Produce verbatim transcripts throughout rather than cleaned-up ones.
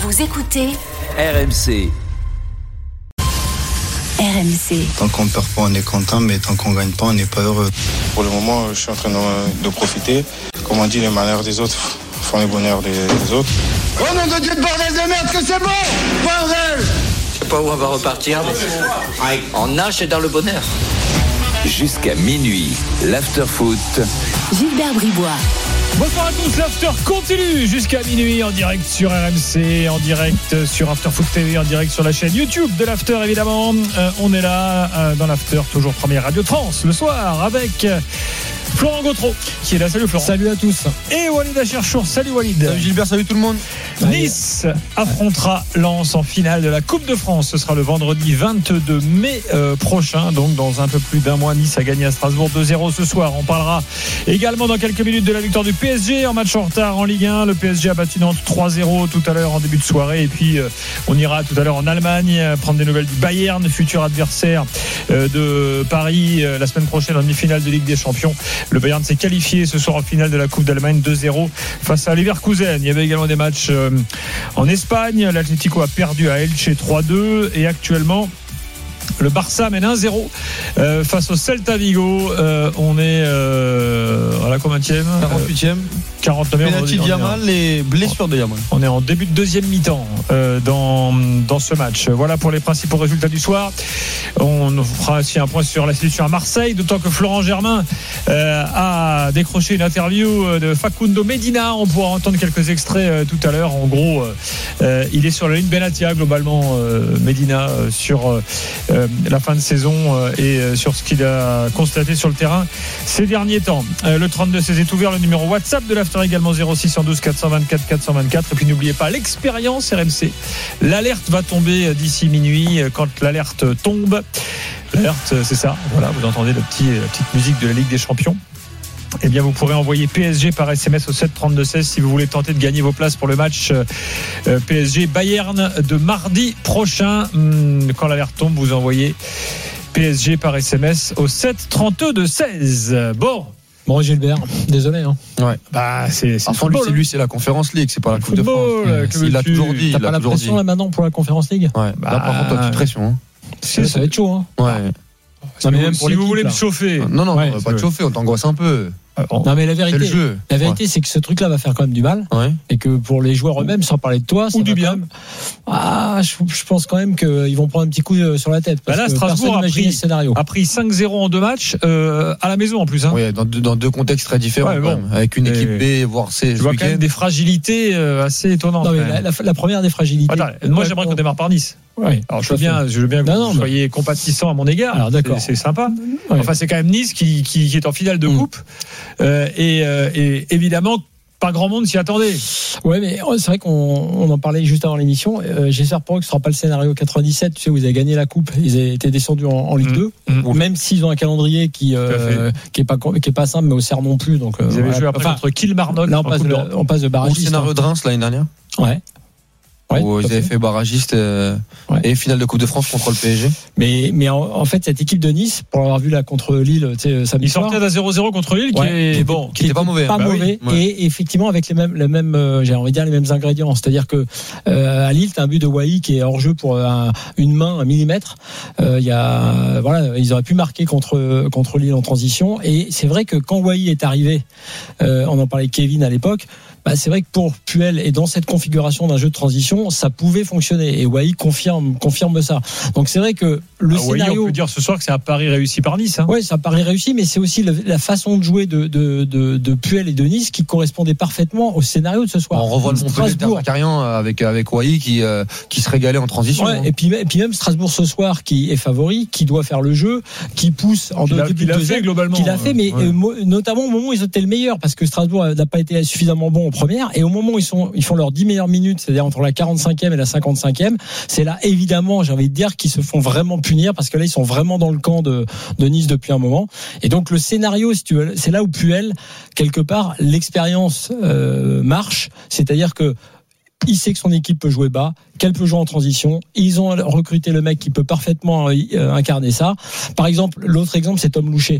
Vous écoutez R M C. R M C. Tant qu'on ne perd pas, on est content, mais tant qu'on ne gagne pas, on n'est pas heureux. Pour le moment, je suis en train de, de profiter. Comme on dit, les malheurs des autres font le bonheur des, des autres. Oh nom de Dieu de bordel de merde, que c'est bon, bordel! Je sais pas où on va repartir, mais on nage dans le bonheur. Jusqu'à minuit, l'after-foot. Gilbert Bribois. Bonsoir à tous, l'After continue jusqu'à minuit en direct sur R M C, en direct sur After Foot T V, en direct sur la chaîne YouTube de l'After évidemment. Euh, on est là euh, dans l'After, toujours première radio trans le soir avec euh, Florent Gautreau qui est là. Salut Florent. Salut à tous. Et Walid Acharchour. Salut Walid. Salut Gilbert, salut tout le monde. Nice affrontera Lens en finale de la Coupe de France. Ce sera le vendredi vingt-deux mai euh, prochain, donc dans un peu plus d'un mois. Nice a gagné à Strasbourg deux zéro ce soir. On parlera également dans quelques minutes de la victoire du P S G en match en retard en Ligue un. Le P S G a battu Nantes trois zéro tout à l'heure en début de soirée. Et puis euh, on ira tout à l'heure en Allemagne euh, prendre des nouvelles du Bayern, futur adversaire euh, de Paris euh, la semaine prochaine en demi-finale de Ligue des Champions. Le Bayern s'est qualifié ce soir en finale de la Coupe d'Allemagne deux zéro face à Leverkusen. Il y avait également des matchs euh, en Espagne. L'Atlético a perdu à Elche trois deux et actuellement le Barça mène un zéro euh, face au Celta Vigo. Euh, on est euh, à la combienième quarante-huitième quarante-neuvième Penalty de Yamal et blessure de Yamal. On est en début de deuxième mi-temps euh, dans, dans ce match. Voilà pour les principaux résultats du soir. On fera aussi un point sur la situation à Marseille, d'autant que Florent Germain euh, a décroché une interview de Facundo Medina. On pourra entendre quelques extraits euh, tout à l'heure. En gros, euh, il est sur la ligne Benatia globalement, euh, Medina, euh, sur euh, la fin de saison euh, et euh, sur ce qu'il a constaté sur le terrain ces derniers temps. Euh, le trente-deux seize est ouvert, le numéro WhatsApp de l'After également zéro six un deux quatre cent vingt-quatre quatre cent vingt-quatre. Et puis n'oubliez pas l'expérience R M C. L'alerte va tomber d'ici minuit. Quand l'alerte tombe, l'alerte c'est ça, voilà, vous entendez la petite, la petite musique de la Ligue des Champions. Eh bien, vous pourrez envoyer P S G par S M S au sept trente-deux seize si vous voulez tenter de gagner vos places pour le match euh, P S G Bayern de mardi prochain. Quand l'alerte tombe, vous envoyez P S G par S M S au sept trente-deux seize. Bon. Bon Gilbert, désolé hein. Ouais. Bah c'est c'est enfin, football, lui, c'est, lui c'est la Conférence League, c'est pas la Coupe de France. Ouais, il l'a toujours dit. T'as il pas la pression dit. là maintenant pour la Conférence League. Ouais. Bah, là par contre, t'as une petite pression. Hein. C'est, ça va être chaud hein. Ouais. Non, mais même pour si vous voulez là. me chauffer. Non non, ouais, on va pas te chauffer, on t'angoisse un peu. Non mais la vérité, c'est le jeu. la vérité ouais. c'est que ce truc-là va faire quand même du mal ouais. et que pour les joueurs eux-mêmes, sans parler de toi, ça ou du bien. Même... Ah, je, je pense quand même qu'ils vont prendre un petit coup sur la tête. Parce bah là, que Strasbourg a pris, scénario. a pris cinq zéro en deux matchs euh, à la maison en plus. Hein. Oui, dans, dans deux contextes très différents, ouais, bon. avec une équipe B, voire C. Je vois quand même des fragilités euh, assez étonnantes. Non, mais la, la, la première des fragilités. Attends, moi, j'aimerais qu'on démarre par Nice. Ouais, alors je veux bien, je veux bien que non, vous non, soyez mais... compatissant à mon égard. Alors d'accord, c'est, c'est sympa. Ouais. Enfin, c'est quand même Nice qui, qui, qui est en finale de coupe mmh. euh, et, euh, et évidemment. Pas grand monde s'y attendait. Ouais, mais c'est vrai qu'on on en parlait juste avant l'émission. Euh, j'espère pour eux que ce sera pas le scénario quatre-vingt-dix-sept. Tu sais, vous avez gagné la coupe, ils étaient descendus en, en Ligue mmh. deux, mmh. même s'ils ont un calendrier qui euh, qui est pas qui est pas simple, mais au cerf non plus. Donc euh, ils avaient ouais, joué après enfin, contre Kilmarnock. Là, on passe, de, on passe de barragiste. Au scénario hein. de Reims l'année dernière. Ouais. Ouais, où ils avaient fait barragiste euh, ouais. et finale de Coupe de France contre le P S G. Mais, mais en, en fait, cette équipe de Nice, pour l'avoir vu là contre Lille, tu sais, samedi ils soir. Ils sortaient d'un zéro zéro contre Lille, ouais, qui est qui bon, qui était pas mauvais. Pas bah mauvais. Oui. Et effectivement, avec les mêmes, les mêmes, euh, j'ai envie de dire les mêmes ingrédients. C'est-à-dire que, euh, à Lille, t'as un but de Wai qui est hors jeu pour un, une main, un millimètre. Euh, il y a, voilà, ils auraient pu marquer contre, contre Lille en transition. Et c'est vrai que quand Wai est arrivé, euh, on en parlait avec Kevin à l'époque, bah, c'est vrai que pour Puel et dans cette configuration d'un jeu de transition, ça pouvait fonctionner. Et Wai confirme, confirme ça. Donc c'est vrai que le ah, scénario. Wai, on peut dire ce soir que c'est un pari réussi par Nice. Hein. Oui, c'est un pari réussi, mais c'est aussi le, la façon de jouer de, de, de, de Puel et de Nice qui correspondait parfaitement au scénario de ce soir. On revoit le Montpellier Carcarian avec avec Wai qui euh, qui se régalait en transition. Ouais, hein. Et puis et puis même Strasbourg ce soir qui est favori, qui doit faire le jeu, qui pousse en deux début de deuxième, globalement. Qui l'a fait, mais ouais. euh, notamment au moment où ils étaient le meilleur, parce que Strasbourg n'a pas été suffisamment bon en première, et au moment où ils sont ils font leurs dix meilleures minutes, c'est-à-dire entre la quarante-cinquième et la cinquante-cinquième, c'est là évidemment, j'ai envie de dire, qu'ils se font vraiment punir, parce que là ils sont vraiment dans le camp de, de Nice depuis un moment. Et donc le scénario, si tu veux, c'est là où Puel, quelque part, l'expérience euh, marche, c'est-à-dire que il sait que son équipe peut jouer bas, qu'elle peut jouer en transition. Ils ont recruté le mec qui peut parfaitement euh, incarner ça. Par exemple, l'autre exemple, c'est Tom Louchet.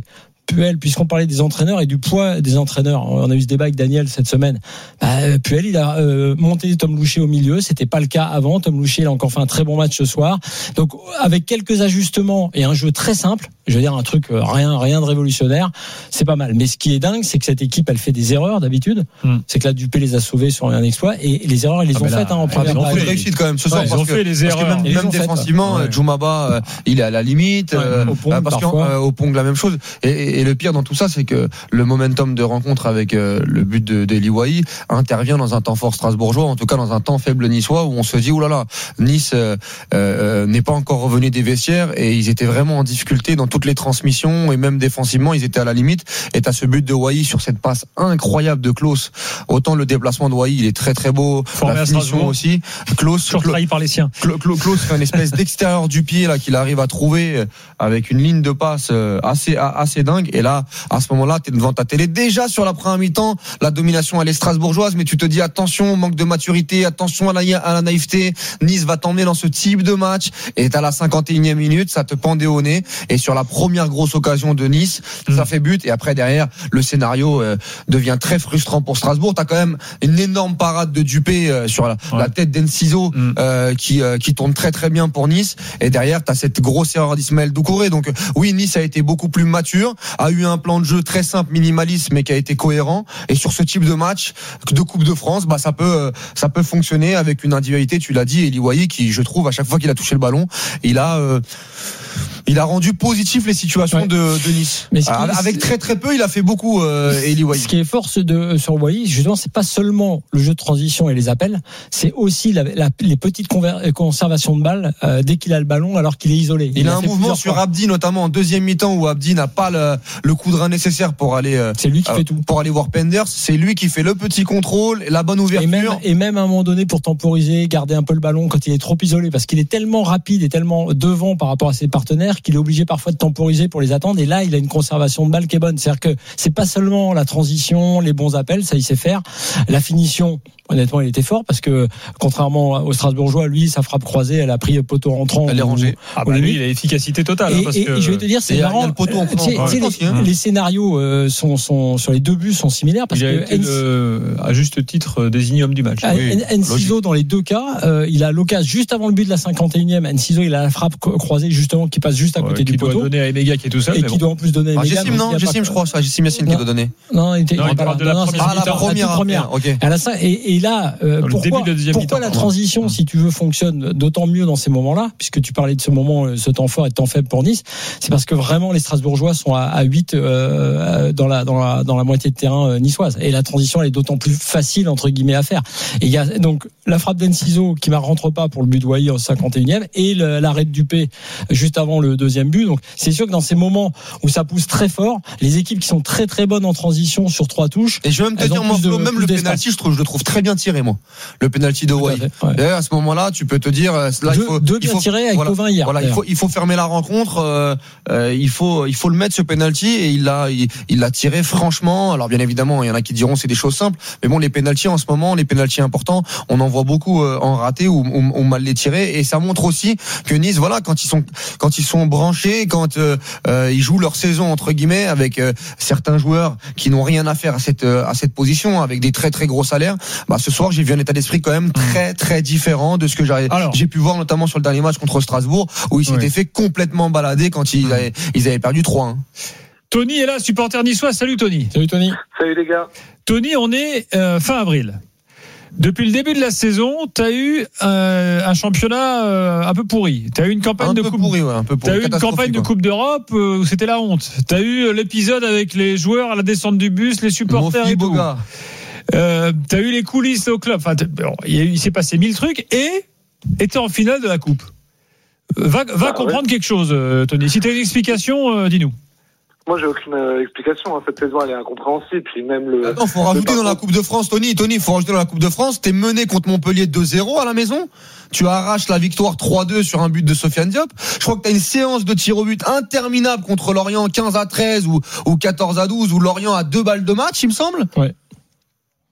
Puel, puisqu'on parlait des entraîneurs et du poids des entraîneurs, on a eu ce débat avec Daniel cette semaine. Bah, Puel, il a euh, monté Tom Louchet au milieu, c'était pas le cas avant. Tom Louchet, il a encore fait un très bon match ce soir. Donc, avec quelques ajustements et un jeu très simple, je veux dire un truc euh, rien, rien de révolutionnaire, c'est pas mal. Mais ce qui est dingue, c'est que cette équipe, elle fait des erreurs d'habitude. Hum. C'est que là, Dupé les a sauvés sur un exploit et les erreurs, ils les ah ont faites hein, en première partie. Ils ont réussi quand même ce soir ouais, parce ils ont que, fait les erreurs. Parce que même, même défensivement, ouais. Djoumaba, euh, il est à la limite. Ouais, euh, au Pong, euh, parce qu'au euh, Pong, la même chose. Et, et, et le pire dans tout ça, c'est que le momentum de rencontre avec euh, le but de, de Liwahi intervient dans un temps fort strasbourgeois, en tout cas dans un temps faible niçois, où on se dit, oulala, Nice euh, euh, n'est pas encore revenu des vestiaires et ils étaient vraiment en difficulté dans toutes les transmissions et même défensivement, ils étaient à la limite. Et t'as ce but de Wahi sur cette passe incroyable de Klose. Autant le déplacement de Wahi, il est très très beau, formé la finition aussi. Klose surtrahi par les siens. Klose fait une espèce d'extérieur du pied là qu'il arrive à trouver avec une ligne de passe assez assez dingue. Et là, à ce moment-là, t'es devant ta télé déjà sur la première mi-temps. La domination elle est strasbourgeoise, mais tu te dis attention, manque de maturité, attention à la, à la naïveté. Nice va t'emmener dans ce type de match. Et à la cinquante et unième minute, ça te pendait au nez. Et sur la première grosse occasion de Nice, mmh. ça fait but. Et après derrière, le scénario euh, devient très frustrant pour Strasbourg. T'as quand même une énorme parade de Dupé euh, sur la, ouais. la tête d'Enciso mmh. euh, qui euh, qui tourne très très bien pour Nice. Et derrière, t'as cette grosse erreur d'Ismaël Doucouré. Donc oui, Nice a été beaucoup plus mature, a eu un plan de jeu très simple, minimaliste, mais qui a été cohérent. Et sur ce type de match de Coupe de France, bah ça peut euh, ça peut fonctionner avec une individualité. Tu l'as dit, Eli Wahi, qui je trouve à chaque fois qu'il a touché le ballon, il a euh, il a rendu positif les situations ouais. de, de Nice. Mais Alors, avec très très peu, il a fait beaucoup. Euh, Eli Wahi. Ce qui est force de sur Wahi, justement, c'est pas seulement le jeu de transition et les appels, c'est aussi la, la, les petites conver- conservations de balles euh, dès qu'il a le ballon, alors qu'il est isolé. Il, il a, a un mouvement sur fois. Abdi, notamment en deuxième mi-temps, où Abdi n'a pas le, le coup de rein nécessaire pour aller. Euh, c'est lui qui euh, fait tout. Pour aller voir Penders, c'est lui qui fait le petit contrôle, la bonne ouverture. Et même, et même à un moment donné pour temporiser, garder un peu le ballon quand il est trop isolé, parce qu'il est tellement rapide et tellement devant par rapport à ses partenaires qu'il est obligé parfois de temporiser pour les attendre. Et là, il a une conservation de balle qui est bonne. C'est-à-dire que c'est pas seulement la transition, les bons appels, ça il sait faire. La finition, honnêtement, il était fort parce que contrairement au Strasbourgeois, lui, sa frappe croisée, elle a pris poteau rentrant. Elle est rangée. Ah bah lui, il a efficacité totale. Et, hein, parce et, que et je vais te dire, c'est marrant. Le poteau en tu sais, ouais. les, hein. les scénarios euh, sont, sont sur les deux buts sont similaires parce il a que été N- le, à juste titre désigné homme du match. Oui, Enciso dans les deux cas, euh, il a l'occasion juste avant le but de la cinquante et unième. Enciso, il a la frappe croisée justement qui passe juste à côté ouais, du poteau. Qui doit donner à Emega qui est tout seul. Et qui bon. doit en plus donner à Emega. Jessim, non, Jessim, je crois, ça, Jessim Yassine qui doit donner. Non, il était non, il parle de la première. Ah, la première. première. Et là, pourquoi pourquoi la transition, si tu veux, fonctionne d'autant mieux dans ces moments-là, puisque tu parlais de ce moment, ce temps fort et temps faible pour Nice, c'est parce que vraiment les Strasbourgeois sont à, à huit euh, dans la dans la dans la moitié de terrain euh, niçoise, et la transition elle est d'autant plus facile entre guillemets à faire. Et il y a donc la frappe d'Enciso qui ne rentre pas pour le but de Wahi au cinquante et unième et le, l'arrêt de Dupé juste avant le deuxième but. Donc c'est sûr que dans ces moments où ça pousse très fort, les équipes qui sont très très bonnes en transition sur trois touches. Et je vais même te dire, moi, de, même le penalty, je trouve, je le trouve très bien tiré, moi. Le penalty de Wahi. Ouais. Et à ce moment-là, tu peux te dire, là, deux, il faut, deux il faut, tirés avec voilà, Thauvin hier. Voilà, il faut, il faut fermer la rencontre. Euh, euh, il faut, il faut le mettre ce penalty et il l'a, il, il l'a tiré franchement. Alors bien évidemment, il y en a qui diront c'est des choses simples, mais bon, les penaltys en ce moment, les penaltys importants, on en voit beaucoup euh, en raté ou, ou, ou mal les tirer, et ça montre aussi que Nice, voilà, quand ils sont, quand ils sont branchés, quand euh, euh, ils jouent leur saison entre guillemets avec euh, certains joueurs qui n'ont rien à faire à cette euh, à cette position, avec des très très gros salaires. Bah ce soir, j'ai vu un état d'esprit quand même très très différent de ce que j'ai, Alors, j'ai pu voir notamment sur le dernier match contre Strasbourg, où ils s'étaient oui. fait complètement balader quand ils avaient, ils avaient perdu trois un. Tony est là, supporter niçois. Salut Tony. Salut Tony. Salut les gars. Tony, on est euh, fin avril. Depuis le début de la saison, tu as eu euh, un championnat euh, un peu pourri. Tu as eu une campagne un de peu coupe pourri, ouais, un peu pourri. Tu as eu une campagne de Coupe d'Europe euh, où c'était la honte. Tu as eu l'épisode avec les joueurs à la descente du bus, les supporters Mofi, et tout. Euh, tu as eu les coulisses au club. Enfin, bon, il, il s'est passé mille trucs et était en finale de la coupe. Va, va ah, comprendre ouais. quelque chose, Tony. Si tu as une explication, euh, dis-nous. Moi, j'ai aucune euh, explication. Hein. Cette saison, elle est incompréhensible. Puis même le. Attends, faut rajouter dans la Coupe de France, Tony. Tony, faut rajouter dans la Coupe de France. T'es mené contre Montpellier deux zéro à la maison. Tu arraches la victoire trois deux sur un but de Sofiane Diop. Je crois que t'as une séance de tir au but interminable contre Lorient, quinze à treize ou, ou quatorze à douze, où Lorient a deux balles de match, il me semble. Ouais.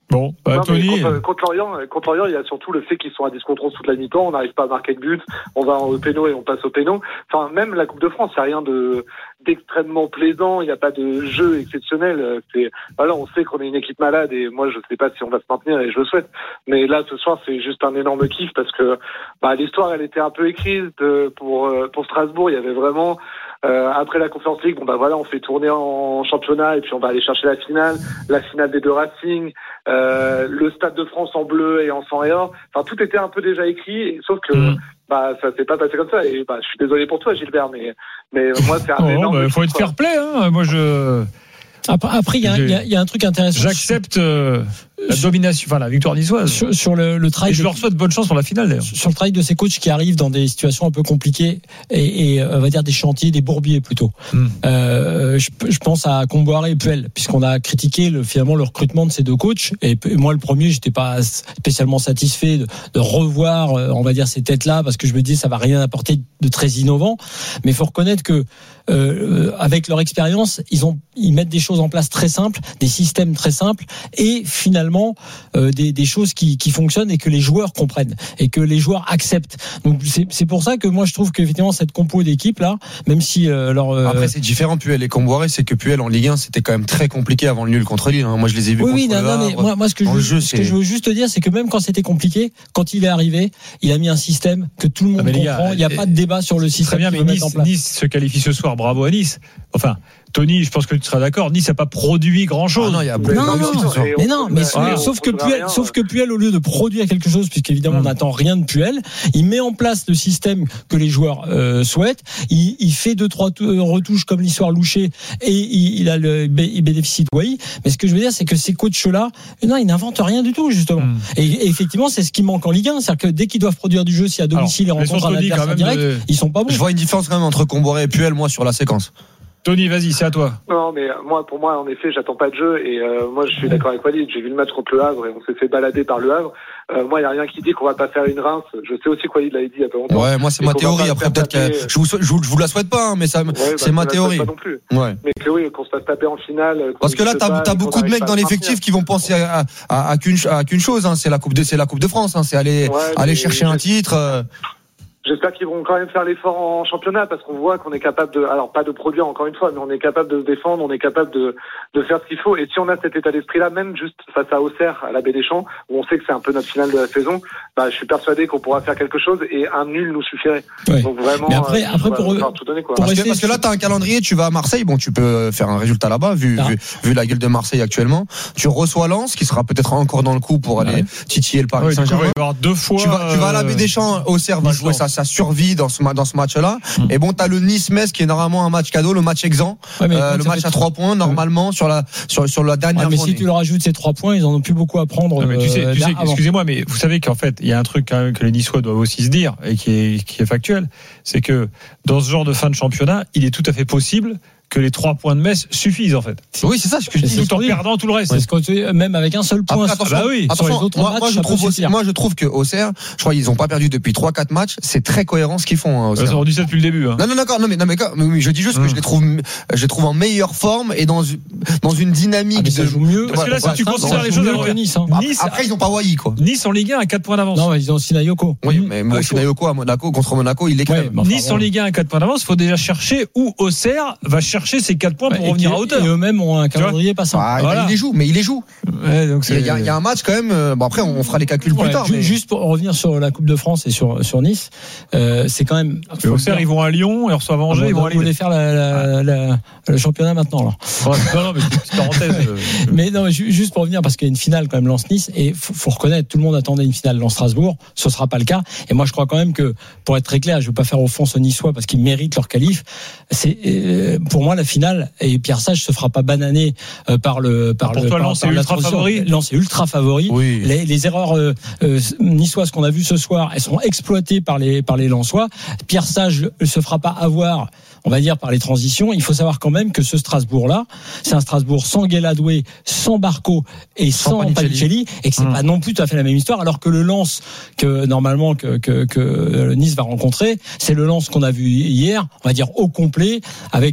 Bon, bah, Non, mais Tony. contre, contre Lorient, contre Lorient, il y a surtout le fait qu'ils sont à dix contre onze toute la mi-temps, on n'arrive pas à marquer de but, on va au péno et on passe au péno. Enfin, même la Coupe de France, il n'y a rien de d'extrêmement plaisant, il n'y a pas de jeu exceptionnel. C'est voilà, on sait qu'on est une équipe malade et moi je sais pas si on va se maintenir et je le souhaite. Mais là ce soir c'est juste un énorme kiff parce que bah, l'histoire elle était un peu écrite pour pour Strasbourg. Il y avait vraiment Euh, après la Conference League, bon bah voilà, on fait tourner en championnat et puis on va aller chercher la finale, la finale des deux Racing, euh, le Stade de France en bleu et en sang et or. Enfin, tout était un peu déjà écrit, sauf que mmh. bah ça s'est pas passé comme ça. Et bah je suis désolé pour toi, Gilbert, mais mais moi c'est un oh, énorme. Il bah, faut être fair play, hein. Moi je. Après, il y, y, y a un truc intéressant. J'accepte euh, la domination, enfin la victoire niçoise. Sur, sur le, le travail. Et je leur souhaite bonne chance pour la finale d'ailleurs. Sur le travail de ces coachs qui arrivent dans des situations un peu compliquées et, et on va dire des chantiers, des bourbiers plutôt. Mm. Euh, je, je pense à Comboiré et Puel, puisqu'on a critiqué le, finalement le recrutement de ces deux coachs. Et moi, le premier, j'étais pas spécialement satisfait de, de revoir, on va dire, ces têtes-là, parce que je me dis ça va rien apporter de très innovant. Mais il faut reconnaître que euh, avec leur expérience, ils ont, ils mettent des choses en place très simples, des systèmes très simples, et finalement euh, des, des choses qui, qui fonctionnent et que les joueurs comprennent et que les joueurs acceptent. Donc c'est, c'est pour ça que moi je trouve qu'effectivement cette compo d'équipe là, même si euh, leur euh... après c'est différent Puel et Comboiré, c'est que Puel en Ligue un c'était quand même très compliqué avant le nul contre Lille. Hein. Moi je les ai vus. Oui, contre oui, non, non, mais moi, moi ce que je veux, jeu, ce que je veux juste te dire, c'est que même quand c'était compliqué, quand il est arrivé, il a mis un système que tout le monde ah, comprend. Il n'y a pas de débat sur le système. Très bien, mais Nice, Nice se qualifie ce soir. Bravo à Nice. Enfin, Tony, je pense que tu seras d'accord. Nice n'a pas produit grand-chose. Ah non, il y a non, non, non, mais non, mais voilà, sauf que Puel, rien, sauf que Puel, au lieu de produire quelque chose, puisqu'évidemment hum. on n'attend rien de Puel, il met en place le système que les joueurs euh, souhaitent. Il, il fait deux trois retouches comme l'histoire Louché et il, il a le, il bénéficie de Wai. Mais ce que je veux dire, c'est que ces coachs-là, non, ils n'inventent rien du tout justement. Hum. Et, et effectivement, c'est ce qui manque en Ligue un, c'est-à-dire que dès qu'ils doivent produire du jeu, si à domicile Alors, ils rencontrent un adversaire direct, de... ils sont pas bons. Je vois une différence quand même entre Comboiré et Puel, moi, sur la séquence. Tony, vas-y, c'est à toi. Non, mais moi, pour moi, en effet, j'attends pas de jeu et euh, moi, je suis d'accord avec Walid. J'ai vu le match contre le Havre et on s'est fait balader par le Havre. Euh, moi, il y a rien qui dit qu'on va pas faire une Reims. Je sais aussi quoi il l'avait dit il y a pas longtemps. Ouais, moi c'est ma théorie. Après peut-être que je vous, je vous, je vous la souhaite pas, hein, mais ça, ouais, c'est bah, ma théorie. Pas non plus. Ouais. Mais que oui, qu'on se fasse taper en finale. Parce que là, t'as, t'as beaucoup de mecs dans l'effectif qui vont penser à, à, à, à qu'une, à qu'une chose. Hein, c'est la coupe de, c'est la Coupe de France. Hein, c'est aller, ouais, aller chercher un titre. Euh... J'espère qu'ils vont quand même faire l'effort en championnat parce qu'on voit qu'on est capable de, alors pas de produire encore une fois, mais on est capable de se défendre, on est capable de, de faire ce qu'il faut. Et si on a cet état d'esprit-là, même juste face à Auxerre, à la Baie des Champs, où on sait que c'est un peu notre finale de la saison, bah, je suis persuadé qu'on pourra faire quelque chose et un nul nous suffirait. Ouais. Donc vraiment, mais après, après pour, va, tout donner, quoi. Parce, que, parce que là, t'as un calendrier, tu vas à Marseille, bon, tu peux faire un résultat là-bas, vu, ah. vu, vu la gueule de Marseille actuellement. Tu reçois Lens, qui sera peut-être encore dans le coup pour aller ouais. titiller le Paris ouais, Saint-Germain. Il va y avoir deux fois. Tu vas, tu vas à la Baie des Champs, Auxerre va jouer sa, sa survie dans ce, dans ce match-là. Mmh. Et bon, t'as le Nice-Metz qui est normalement un match cadeau, le match exempt, ouais, euh, le match à trois points normalement sur la sur sur la dernière. Ouais, mais journée. si tu leur ajoutes ces trois points, ils en ont plus beaucoup à prendre. Non, mais tu sais, euh, tu sais excusez-moi, mais vous savez qu'en fait, il y a un truc quand même que les Niçois doivent aussi se dire et qui est qui est factuel, c'est que dans ce genre de fin de championnat, il est tout à fait possible que les trois points de Metz suffisent en fait. Oui, c'est ça ce que je dis. Tout en perdant tout le reste. Ouais, même avec un seul point. Après, attention, bah oui. attention, sur les autres moi, matchs, moi je trouve aussi, moi je trouve que Auxerre, je crois qu'ils ont pas perdu depuis trois quatre matchs. C'est très cohérent ce qu'ils font. Hein, Auxerre. Ils ont dit ça depuis le début. Hein. Non non d'accord. Non mais non mais, mais je dis juste hum. que je les trouve, je les trouve en meilleure forme et dans dans une dynamique. Ah, ça de, joue mieux. Parce que là, si tu considères les choses à Nice, hein. Nice, après ils ont pas Wai quoi. Nice en Ligue un à quatre points d'avance. Non, ils ont Sinayoko. Oui, mais moi Sinayoko à Monaco contre Monaco, il est quand même. Nice en Ligue un à quatre points d'avance. Faut déjà chercher où Auxerre va chercher ces quatre points pour revenir à hauteur. Et eux-mêmes ont un calendrier passant. Ah, voilà. Il les joue, mais il les joue. Ouais, donc il, y a, il y a un match quand même. Bon après, on fera les calculs ouais, plus tard. Juste, mais... juste pour revenir sur la Coupe de France et sur sur Nice, euh, c'est quand même. Auxerre, ils vont à Lyon, ils reçoivent Angers, ah, ils vont à Lille. Vous voulez faire la, la, la, le championnat maintenant alors. Ouais, non, non, mais c'est une petite parenthèse. Euh... mais non, juste pour revenir parce qu'il y a une finale quand même Lens-Nice et faut, faut reconnaître, tout le monde attendait une finale Lens-Strasbourg. Ce sera pas le cas. Et moi, je crois quand même que, pour être très clair, je veux pas faire offense aux Niçois parce qu'ils méritent leur qualif. C'est euh, pour moi la finale et Pierre Sage se fera pas bananer euh, par le par pour le toi, par, Lens par est ultra favori. Lens est ultra favori. Oui. Les, les erreurs euh, euh, niçoises qu'on a vues ce soir, elles seront exploitées par les par les Lensois. Pierre Sage ne se fera pas avoir, on va dire, par les transitions. Il faut savoir quand même que ce Strasbourg-là, c'est un Strasbourg sans Guéladoué, sans Barco et sans, sans Panicelli, et que c'est mmh. pas non plus tout à fait la même histoire. Alors que le Lens que normalement que que, que Nice va rencontrer, c'est le Lens qu'on a vu hier, on va dire au complet, avec tous les joueurs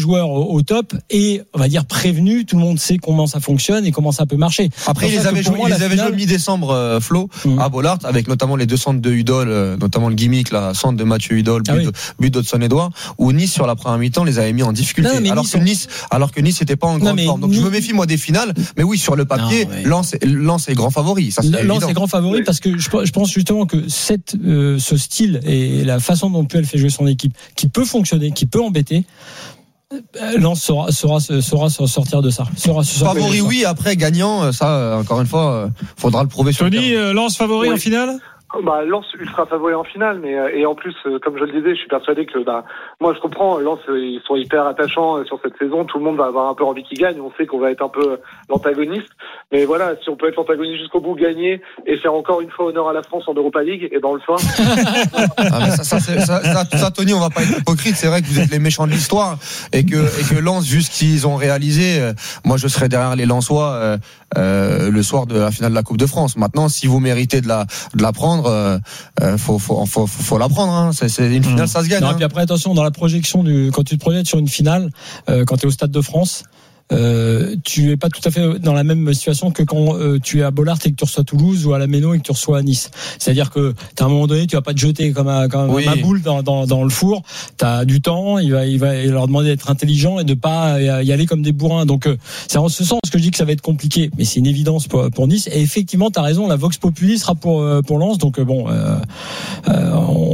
joueurs au, au top et on va dire prévenus. Tout le monde sait comment ça fonctionne et comment ça peut marcher. Après, ils les avaient joué, ils les avaient joué mi-décembre, euh, Flo, mmh. à Bollaert, avec notamment les deux centres de Hudol, euh, notamment le gimmick, là, centre de Mathieu Hudol, but, ah oui. but d'Hudson-Edouard, où Nice sur la première mi-temps les avait mis en difficulté. Non, alors, nice, que nice, alors que Nice n'était pas en grande forme. Donc ni... je me méfie moi des finales, mais oui, sur le papier, Lens Lens est grand favori. Ça, Lens est grand favori parce que je, je pense justement que cette, euh, ce style et la façon dont elle fait jouer son équipe, qui peut fonctionner, qui peut embêter. Lens saura, saura, saura se sortir de ça. Saura se sortir favori, de ça. Oui, après gagnant, ça, encore une fois, faudra le prouver sur le terrain. Tony, euh, Lens favori oui. en finale? Bah, Lens ultra favori en finale, mais et en plus, comme je le disais, je suis persuadé que bah moi je comprends, Lens ils sont hyper attachants sur cette saison, tout le monde va avoir un peu envie qu'ils gagnent, on sait qu'on va être un peu l'antagoniste, mais voilà, si on peut être l'antagoniste jusqu'au bout, gagner et faire encore une fois honneur à la France en Europa League, et dans le fin. ah, mais ça, ça, ça, ça, ça, Tony, on va pas être hypocrite, c'est vrai que vous êtes les méchants de l'histoire et que et que Lens, vu ce qu'ils ont réalisé, euh, moi je serais derrière les Lensois euh, euh, le soir de la finale de la Coupe de France. Maintenant, si vous méritez de la de la prendre. Euh, euh, faut, faut, faut, faut, faut la prendre. Hein. C'est, c'est une finale, mmh. ça se gagne. Non, hein. Et puis après, attention, dans la projection du, quand tu te projettes sur une finale, euh, quand tu es au Stade de France. Euh, tu es pas tout à fait dans la même situation que quand euh, tu es à Bollaert et que tu reçois Toulouse ou à la Méno et que tu reçois à Nice. C'est-à-dire que à un moment donné, tu vas pas te jeter comme un, comme oui. ma boule dans, dans, dans le four. T'as du temps. Il va, il va leur demander d'être intelligent et de pas y aller comme des bourrins. Donc euh, c'est en ce sens que je dis que ça va être compliqué, mais c'est une évidence pour, pour Nice. Et effectivement, t'as raison. La Vox Populi sera pour pour Lens. Donc euh, bon, euh, euh,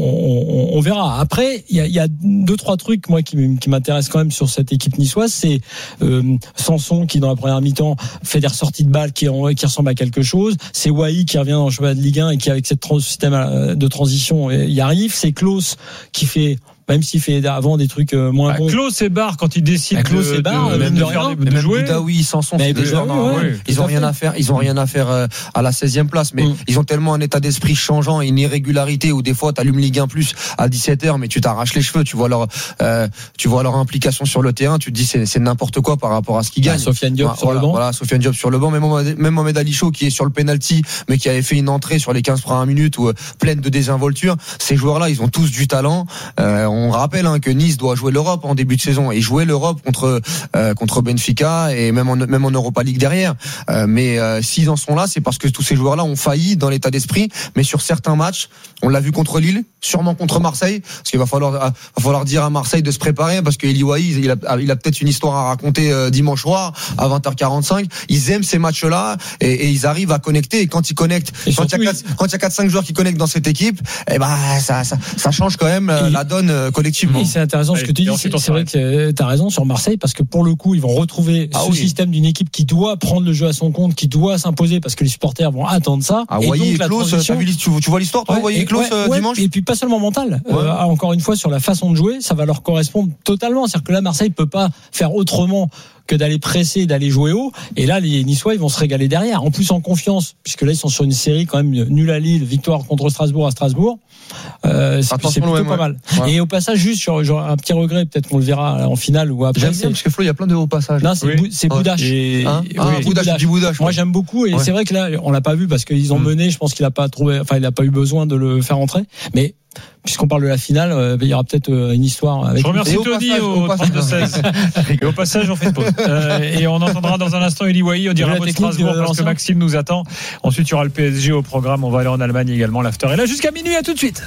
on, on, on verra. Après, il y a, y a deux trois trucs moi qui, qui m'intéressent quand même sur cette équipe niçoise. C'est euh, Sanson qui dans la première mi-temps fait des ressorties de balles qui, qui ressemblent à quelque chose. C'est Wai qui revient dans le championnat de Ligue un et qui avec cette système de transition y arrive. C'est Klaus qui fait, même s'il fait avant des trucs moins bah, bons. Klaus et Barre quand il décide bah, Klaus de, et Barre, de, de, de, de, faire, de, de jouer. Boudaoui, Sanson, c'est des joueurs. Ils ont rien à faire. Ils ont rien à faire à la seizième place. Mais mm. ils ont tellement un état d'esprit changeant, une irrégularité où des fois t'allumes Ligue un plus à dix-sept heures, mais tu t'arraches les cheveux. Tu vois leur, euh, tu vois leur implication sur le terrain. Tu te dis c'est, c'est n'importe quoi par rapport à ce qu'ils gagnent. Ah, Sofiane Diop voilà, sur le banc. Voilà, Sofiane Diop sur le banc. Même Mohamed, même Mohamed Ali Chaud qui est sur le penalty, mais qui avait fait une entrée sur les quinze premières minutes où, pleine de désinvolture. Ces joueurs-là, ils ont tous du talent. Euh, on rappelle hein, que Nice doit jouer l'Europe en début de saison et jouer l'Europe contre euh, contre Benfica et même en même en Europa League derrière. Euh, mais euh, s'ils en sont là, c'est parce que tous ces joueurs-là ont failli dans l'état d'esprit. Mais sur certains matchs, on l'a vu contre Lille, sûrement contre Marseille, parce qu'il va falloir va falloir dire à Marseille de se préparer parce que Eli Wahi, il a il a peut-être une histoire à raconter euh, dimanche soir à vingt heures quarante-cinq. Ils aiment ces matchs-là et, et ils arrivent à connecter. Et quand ils connectent, et quand il y a quatre, quand il y a quatre cinq joueurs qui connectent dans cette équipe, et eh ben ça, ça ça change quand même et, la donne euh, collectivement. Et c'est intéressant ce que tu dis. C'est, c'est vrai que tu as raison sur Marseille parce que pour le coup, ils vont retrouver ah, ce oui. système d'une équipe qui doit prendre le jeu à son compte, qui doit s'imposer parce que les supporters vont attendre ça. Ah, et Wai donc et la Klaus, transition... tu, tu vois l'histoire, toi, Wai et Klaus ouais, ouais, dimanche. Et puis pas seulement mental. Ouais. Euh, encore une fois sur la façon de jouer, ça va leur correspondre totalement. C'est-à-dire que là, Marseille peut pas faire autrement que d'aller presser, d'aller jouer haut. Et là, les Niçois, ils vont se régaler derrière. En plus, en confiance, puisque là, ils sont sur une série quand même nulle à Lille, victoire contre Strasbourg à Strasbourg. Euh, c'est, c'est plutôt ouais, pas ouais. mal. Ouais. Et au passage, juste sur genre, un petit regret, peut-être qu'on le verra en finale ou après. J'aime bien parce que Flo, il y a plein de hauts passages. Non, c'est, oui. Bou- c'est Boudache. Et... Hein ah, oui, Boudache, Boudache. Boudache. Moi, j'aime beaucoup. Et ouais. c'est vrai que là, on l'a pas vu parce qu'ils ont mmh. mené. Je pense qu'il a pas trouvé, enfin, il a pas eu besoin de le faire entrer. Mais puisqu'on parle de la finale, euh, il y aura peut-être euh, une histoire avec. Je remercie Tony au trente-deux seize. Et au passage, on fait une pause. Euh, et on entendra dans un instant Eli Wahi, on dira un mot de Strasbourg parce que Maxime nous attend. Ensuite, il y aura le P S G au programme. On va aller en Allemagne également. L'after est là jusqu'à minuit. À tout de suite.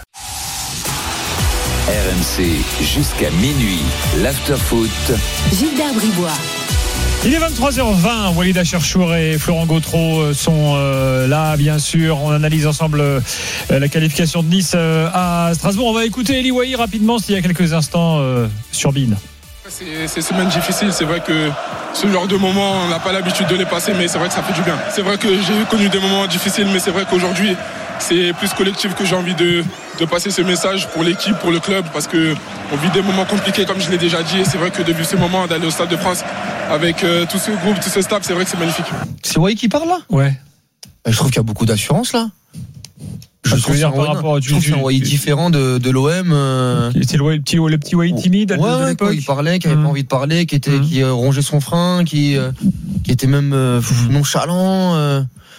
R M C jusqu'à minuit. L'after foot. Gilbert Bribois. Il est vingt-trois heures vingt, Walid Acharchour et Florent Gautreau sont euh, là, bien sûr. On analyse ensemble euh, la qualification de Nice euh, à Strasbourg. On va écouter Eli Wahi rapidement, s'il y a quelques instants euh, sur B I N. C'est, c'est semaine difficile, c'est vrai que ce genre de moments, on n'a pas l'habitude de les passer, mais c'est vrai que ça fait du bien. C'est vrai que j'ai connu des moments difficiles, mais c'est vrai qu'aujourd'hui, c'est plus collectif que j'ai envie de, de passer ce message pour l'équipe, pour le club, parce qu'on vit des moments compliqués, comme je l'ai déjà dit, et c'est vrai que depuis ce moment, d'aller au Stade de France avec euh, tout ce groupe, tout ce staff, c'est vrai que c'est magnifique. C'est Wai qui parle là ? Ouais. Je trouve qu'il y a beaucoup d'assurance là. Je trouve dire par rapport à je trouve que c'est un Wai différent de, de l'O M. Euh... C'était le petit, le petit Wai timide à ouais, l'époque. Il parlait, qui avait mmh. pas envie de parler, qui était, mmh. qui euh, rongeait son frein, qui, euh, qui était même euh, mmh. nonchalant. Euh...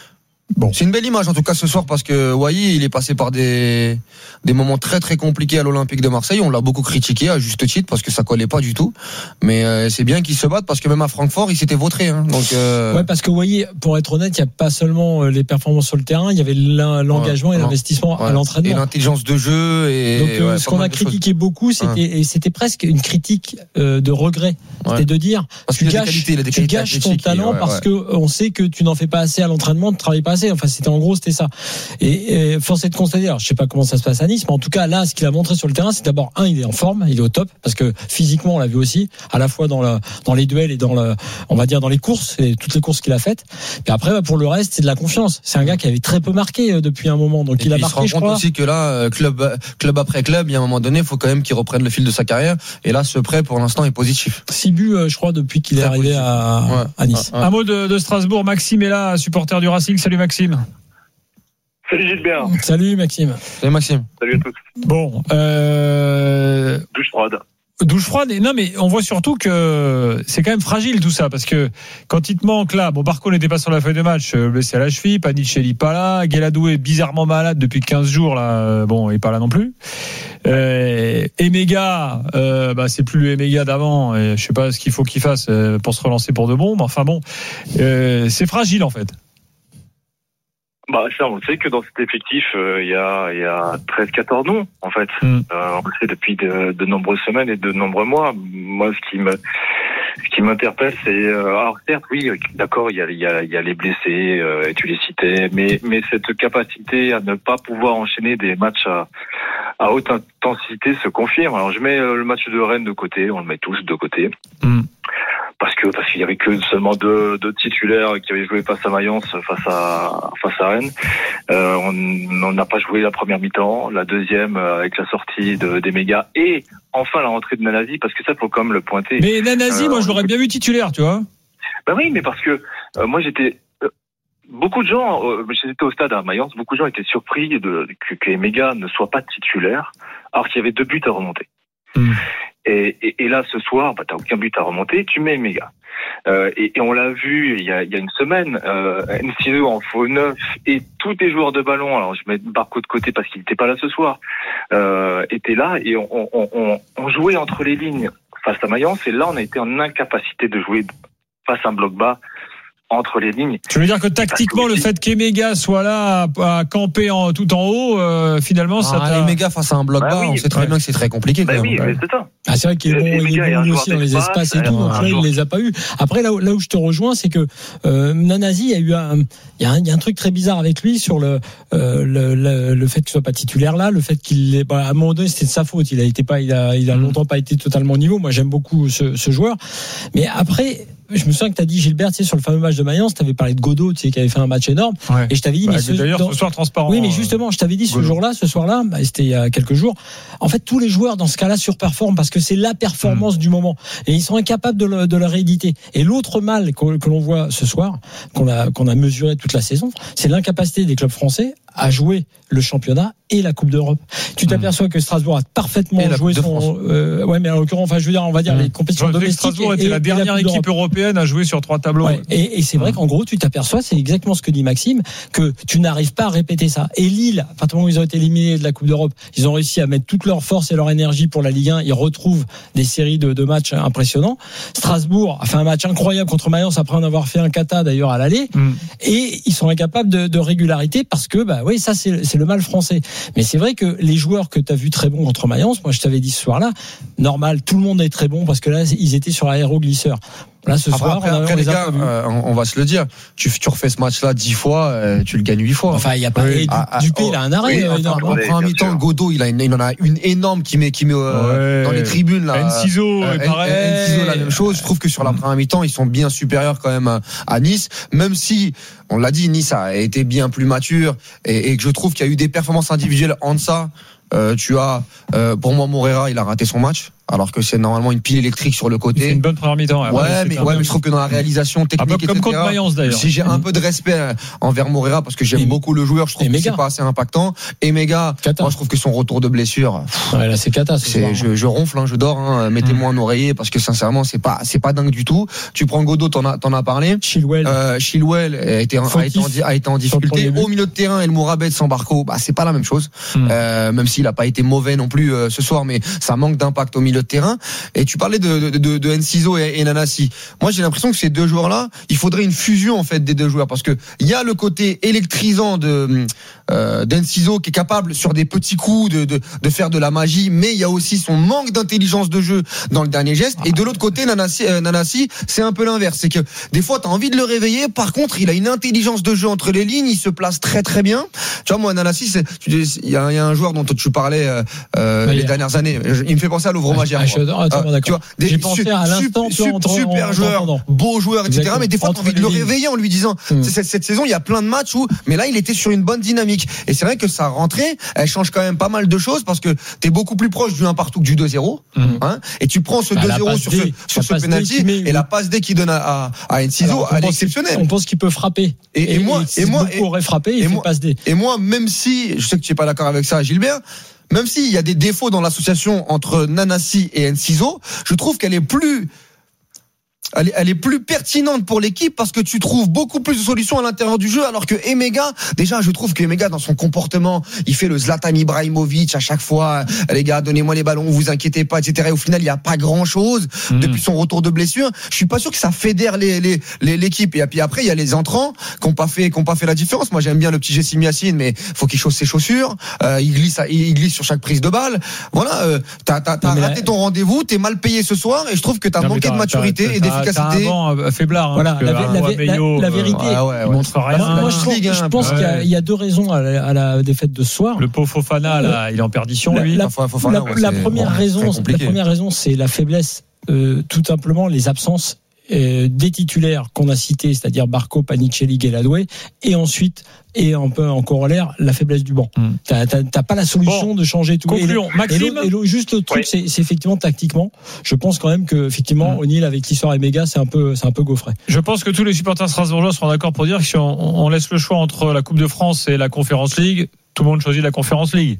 Bon, c'est une belle image en tout cas ce soir parce que Wai il est passé par des des moments très très compliqués à l'Olympique de Marseille. On l'a beaucoup critiqué à juste titre parce que ça collait pas du tout. Mais euh, c'est bien qu'il se batte parce que même à Francfort il s'était vautré. Hein. Donc euh... ouais, parce que Wai, pour être honnête, il y a pas seulement les performances sur le terrain, il y avait l'engagement ouais, et l'investissement ouais, à l'entraînement et l'intelligence de jeu. Et donc euh, ouais, ce qu'on a critiqué beaucoup, c'était ouais. et c'était presque une critique euh, de regret, ouais. c'était de dire parce tu gâches, qualités, tu gâches ton talent ouais, parce ouais. que on sait que tu n'en fais pas assez à l'entraînement, tu travailles pas assez. Enfin, c'était en gros, c'était ça. Et, et force est de constater, alors je sais pas comment ça se passe à Nice, mais en tout cas là, ce qu'il a montré sur le terrain, c'est d'abord un, il est en forme, il est au top, parce que physiquement, on l'a vu aussi, à la fois dans la, dans les duels et dans le, on va dire dans les courses, et toutes les courses qu'il a faites. Et après, bah, pour le reste, c'est de la confiance. C'est un gars qui avait très peu marqué euh, depuis un moment, donc et il a marqué. Il se rend compte aussi que là, club, club après club, il y a un moment donné, il faut quand même qu'il reprenne le fil de sa carrière. Et là, ce prêt pour l'instant est positif. Six buts, euh, je crois, depuis qu'il très est arrivé à, ouais. à Nice. Ouais, ouais. Un mot de, de Strasbourg. Maxime est là, supporter du Racing. Salut Maxime. Salut Gilbert. Salut Maxime. Salut Maxime. Salut à tous. Bon, euh... douche froide. Douche froide. Et non, mais on voit surtout que c'est quand même fragile tout ça, parce que quand il te manque là, bon, Barco n'était pas sur la feuille de match, blessé à la cheville, Panicelli pas là, Gueladou est bizarrement malade depuis quinze jours là, bon, il est pas là non plus. Euh, Emega, euh, bah c'est plus le Emega d'avant. Et je sais pas ce qu'il faut qu'il fasse pour se relancer pour de bon, mais enfin bon, euh, c'est fragile en fait. Bah ça, on sait que dans cet effectif, il euh, y a il y a treize quatorze noms en fait. Mm. Euh, on le sait depuis de, de nombreuses semaines et de nombreux mois. Moi, ce qui me ce qui m'interpelle, c'est euh, alors certes, oui, d'accord, il y a il y a il y a les blessés, euh, et tu les citais, mais mais cette capacité à ne pas pouvoir enchaîner des matchs à à haute intensité se confirme. Alors je mets le match de Rennes de côté, on le met tous de côté. Mm. Parce que parce qu'il y avait que seulement deux, deux titulaires qui avaient joué face à Mayence, face à face à Rennes. Euh, on n'a pas joué la première mi-temps, la deuxième avec la sortie de, des mégas et enfin la rentrée de Nanasi, parce que ça faut quand même le pointer. Mais Nanasi, euh, moi je l'aurais bien vu titulaire, tu vois. Ben oui, mais parce que euh, moi j'étais euh, beaucoup de gens, euh, j'étais au stade à Mayence, beaucoup de gens étaient surpris de que, que les mégas ne soient pas titulaires, alors qu'il y avait deux buts à remonter. Mmh. Et, et, et là, ce soir, bah, t'as aucun but à remonter, tu mets méga. Euh, et, et on l'a vu il y a, il y a une semaine, euh, N six E en faux neuf et tous les joueurs de ballon, alors je mets Barco de côté parce qu'il n'était pas là ce soir, euh, étaient là et on, on, on, on jouait entre les lignes face à Mayence et là on a été en incapacité de jouer face à un bloc bas entre les lignes. Tu veux dire que tactiquement, le fait qu'Emega soit là à, à camper en, tout en haut, euh, finalement, ah, ça t'a... Emega face à un bloc bah bas, oui, on sait très ouais. bien que c'est très compliqué. Bah quand oui, même. mais c'est ça. Ah, c'est vrai qu'il est bon, il est bon aussi dans les espaces et tout, donc là, il les a pas eu. Après, là où, là où je te rejoins, c'est que euh, Nanasi a eu un, il y a un, il y a un truc très bizarre avec lui sur le, euh, le, le, le fait qu'il soit pas titulaire là, le fait qu'il est, bah, à un moment donné, c'était de sa faute. Il a été pas, il a, il a longtemps pas été totalement au niveau. Moi, j'aime beaucoup ce, ce joueur, mais après. Je me souviens que tu as dit, Gilbert, tu sais, sur le fameux match de Mayence, tu avais parlé de Godot, tu sais, qui avait fait un match énorme. Ouais. Et je t'avais dit, bah, mais ce, d'ailleurs, dans... ce soir transparent. Oui, mais justement, je t'avais dit Godot. Ce jour-là, ce soir-là, bah, c'était il y a quelques jours. En fait, tous les joueurs, dans ce cas-là, surperforment parce que c'est la performance mmh. du moment. Et ils sont incapables de le, de le rééditer. Et l'autre mal que, que l'on voit ce soir, qu'on a, qu'on a mesuré toute la saison, c'est l'incapacité des clubs français à jouer le championnat et la Coupe d'Europe. Tu t'aperçois mmh. que Strasbourg a parfaitement joué son, euh, ouais, mais en l'occurrence, enfin, je veux dire, on va dire mmh. les compétitions domestiques. Strasbourg était et, la dernière la équipe européenne à jouer sur trois tableaux. Ouais. Et, et c'est mmh. vrai qu'en gros, tu t'aperçois, c'est exactement ce que dit Maxime, que tu n'arrives pas à répéter ça. Et Lille, à partir du moment où ils ont été éliminés de la Coupe d'Europe, ils ont réussi à mettre toute leur force et leur énergie pour la Ligue un. Ils retrouvent des séries de, de matchs impressionnants. Strasbourg a fait un match incroyable contre Mayence après en avoir fait un kata d'ailleurs à l'aller. Mmh. Et ils sont incapables de, de régularité parce que, bah oui, ça c'est, c'est le mal français. Mais c'est vrai que les joueurs que tu as vus très bons contre Mayence, moi je t'avais dit ce soir-là, normal, tout le monde est très bon parce que là ils étaient sur l'aéroglisseur. Là ce après, soir, après, on a, après on les, les gars, euh, on, on va se le dire. Tu, tu refais ce match-là dix fois, euh, tu le gagnes huit fois. Enfin, il y a pas oui. ah, Dupé, ah, il a un arrêt. Oui, euh, enfin, en première mi-temps, Godot, il a une, il en a une énorme qui met, qui met euh, ouais. dans les tribunes là. N six O, euh, pareil. N six O, la même chose. Je trouve que sur la première mi-temps, ils sont bien supérieurs quand même à, à Nice, même si on l'a dit, Nice a été bien plus mature et, et que je trouve qu'il y a eu des performances individuelles en deçà. Euh, tu as, euh, pour moi, Moreira, il a raté son match. alors que c'est normalement une pile électrique sur le côté. C'est une bonne première mi-temps. Ouais, ouais mais, ouais, mais je trouve que dans la réalisation technique, un peu comme contre Mayence d'ailleurs. Si j'ai un peu de respect envers Moreira parce que j'aime et beaucoup le joueur, je trouve que méga. c'est pas assez impactant. Et méga, moi je trouve que son retour de blessure, ouais, là c'est cata. C'est, je, je ronfle, hein, je dors. Hein, mettez-moi mmh. un oreiller parce que sincèrement c'est pas, c'est pas dingue du tout. Tu prends Godot, t'en as, t'en as parlé. Chilwell, euh, Chilwell a été, a été, en, a été en difficulté au milieu de terrain et le Mourabet sans Barco, bah c'est pas la même chose. Mmh. Euh, même s'il a pas été mauvais non plus euh, ce soir, mais ça manque d'impact au milieu de terrain. Et tu parlais de de, de, de Enciso et, et Nanasi. Moi j'ai l'impression que ces deux joueurs-là, il faudrait une fusion en fait des deux joueurs parce que il y a le côté électrisant de euh, d'Enciso qui est capable sur des petits coups de, de de faire de la magie, mais il y a aussi son manque d'intelligence de jeu dans le dernier geste. Et de l'autre côté, Nanasi, euh, Nanasi c'est un peu l'inverse, c'est que des fois t'as envie de le réveiller, par contre il a une intelligence de jeu entre les lignes, il se place très très bien. Tu vois, moi Nanasi, c'est il y a, y a un joueur dont tu parlais euh, euh, les dernières années, il me fait penser à Lovro-Magia. Ah, ah, tu vois, des, j'ai pensé su, à l'instant su, entre, super joueur, beau joueur, et cetera. Exactement. Mais des fois t'as envie de le réveiller en lui disant mmh. cette, cette saison il y a plein de matchs où, mais là il était sur une bonne dynamique. Et c'est vrai que sa rentrée, elle change quand même pas mal de choses parce que t'es beaucoup plus proche du un partout que du deux zéro. Mmh. Hein, et tu prends ce bah, deux zéro sur ce, sur ce penalty et la passe D qui donne à, à, à Enciso, elle est exceptionnelle. On pense qu'il peut frapper. Et, et, et moi, et, et moi, et, aurait frappé, il et fait moi, passe D. Et moi, même si, je sais que tu es pas d'accord avec ça, Gilbert, même s'il y a des défauts dans l'association entre Nanasi et Enciso, je trouve qu'elle est plus Elle est, elle est plus pertinente pour l'équipe parce que tu trouves beaucoup plus de solutions à l'intérieur du jeu, alors que Emega, déjà je trouve que Emega dans son comportement, il fait le Zlatan Ibrahimovic à chaque fois, les gars donnez-moi les ballons, vous inquiétez pas, et cetera. Et au final il y a pas grand chose mmh. depuis son retour de blessure. Je suis pas sûr que ça fédère les, les, les, l'équipe. Et puis après il y a les entrants qui ont pas fait qui ont pas fait la différence. Moi j'aime bien le petit Jessim Yacine, mais faut qu'il chausse ses chaussures. Euh, il glisse, il glisse sur chaque prise de balle. Voilà, euh, t'as t'as, t'as raté ton rendez-vous, t'es mal payé ce soir, et je trouve que t'as non, manqué de maturité et d'efficacité. T'as un vent faiblard. Hein, voilà, la, la, la, Meillot, la, la vérité. Euh, ouais, ouais, ouais. montre rien. Moi, moi je pense, je pense ouais. qu'il y a, il y a deux raisons à la, à la défaite de ce soir. Le pauvre Fofana, là, il est en perdition, la, lui. La, Fofana, la, ouais, la première bon, raison, la première raison, c'est la faiblesse, euh, tout simplement les absences. Euh, des titulaires qu'on a cités, c'est-à-dire Barco, Panicelli, Gueladoué, et ensuite, et un peu en corollaire, la faiblesse du banc. Mm. T'as, t'as, t'as pas la solution bon, de changer tout. Concluons. Et, Maxime. Et, et, et juste le truc, oui. c'est, c'est effectivement tactiquement. Je pense quand même que effectivement, mm. O'Neill avec l'histoire et Méga, c'est un peu, c'est un peu gaufré. Je pense que tous les supporters strasbourgeois seront d'accord pour dire que si on, on laisse le choix entre la Coupe de France et la Conference League, tout le monde choisit la Conference League.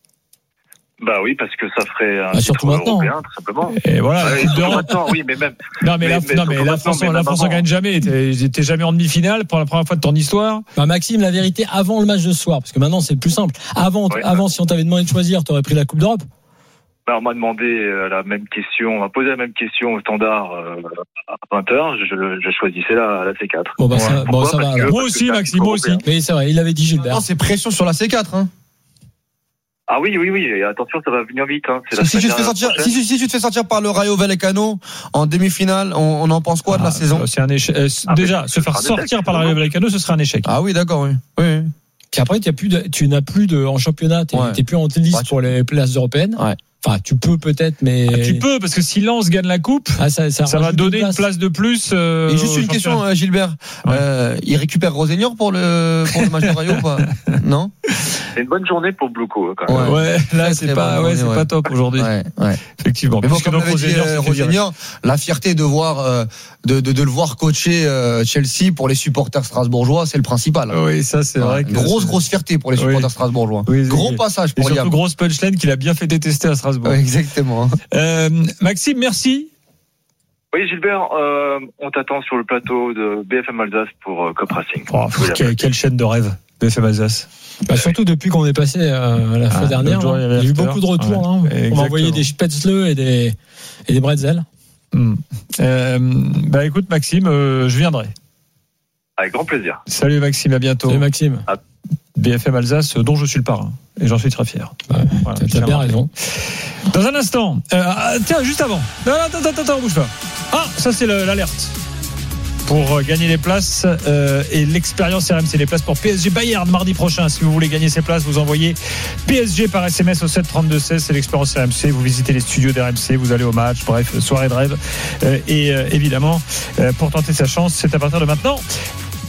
Bah oui, parce que ça ferait un bah, titre européen, tout simplement. Et voilà, ouais, et maintenant, oui, mais même. Non, mais, mais, la, mais, non, mais la France, mais la France en gagne jamais. T'es, t'es jamais en demi-finale pour la première fois de ton histoire. Bah, Maxime, la vérité, avant le match de ce soir, parce que maintenant c'est plus simple. Avant, ouais, avant, ouais. si on t'avait demandé de choisir, t'aurais pris la Coupe d'Europe. Bah, on m'a demandé la même question, on m'a posé la même question au standard euh, à vingt heures, je, je choisissais la, la C quatre. Bon, bah, ça, bon, ça va. Que, moi aussi, Maxime, moi aussi. Mais c'est vrai, il l'avait dit Gilbert. Non, c'est pression sur la C quatre, hein. Ah oui, oui, oui, et attention, ça va venir vite. Hein. C'est si, si, tu te fais sortir, si, si, si tu te fais sortir par le Rayo Vallecano en demi-finale, on, on en pense quoi ah, de la saison? C'est un échec. Euh, ah, déjà, se faire sortir échec, par le Rayo Vallecano, ce serait un échec. Ah oui, d'accord, oui. oui. Puis après, tu, as plus de, tu n'as plus de, en championnat, tu n'es ouais. plus en liste ouais, pour les places européennes. Ouais. Enfin, tu peux peut-être, mais. Ah, tu peux, parce que si Lens gagne la coupe, ah, ça, ça, ça va donner une place. une place de plus. Euh, Et juste une question, euh, Gilbert. Ouais. Euh, il récupère Rosenior pour le, pour le match de Rayo ou pas? Non? C'est une bonne journée pour Blouco, quand même. Ouais, ouais là, c'est, c'est pas, ouais, c'est ouais. pas top aujourd'hui. Ouais, ouais. Effectivement. Mais bon, comme l'avait dit euh, Rosenior, la fierté de voir, euh, de, de, de le voir coacher euh, Chelsea pour les supporters strasbourgeois, c'est le principal. Oui, ça, c'est ouais. vrai. Que grosse, c'est... grosse fierté pour les supporters oui. strasbourgeois. Oui, Gros oui. passage pour Liam. Et surtout, grosse punchline qu'il a bien fait détester à Strasbourg. Ouais, exactement. Euh, Maxime, merci. Oui, Gilbert, euh, on t'attend sur le plateau de B F M Alsace pour euh, Cop Racing. Oh, quelle, quelle chaîne de rêve, B F M Alsace. Bah, surtout depuis qu'on est passé euh, la ah, fois dernière, jour, hein. il y a eu beaucoup de retours. Ouais, hein. On m'a envoyé des spätzle et des, et des bretzels. Mm. Euh, bah écoute, Maxime, euh, je viendrai. Avec grand plaisir. Salut Maxime, à bientôt. Salut Maxime. À... B F M Alsace, dont je suis le parrain. Et j'en suis très fier. Ouais, voilà, t'as bien raison. Dans un instant, euh, tiens, juste avant. Non, attends, attends, attends, bouge pas. Ah, ça c'est le, l'alerte. Pour gagner les places euh, et l'expérience R M C, les places pour P S G Bayern mardi prochain. Si vous voulez gagner ces places, vous envoyez P S G par S M S au sept trente-deux seize. C'est l'expérience R M C. Vous visitez les studios d'R M C, vous allez au match, bref, soirée de rêve. Euh, et euh, évidemment, euh, pour tenter sa chance, c'est à partir de maintenant.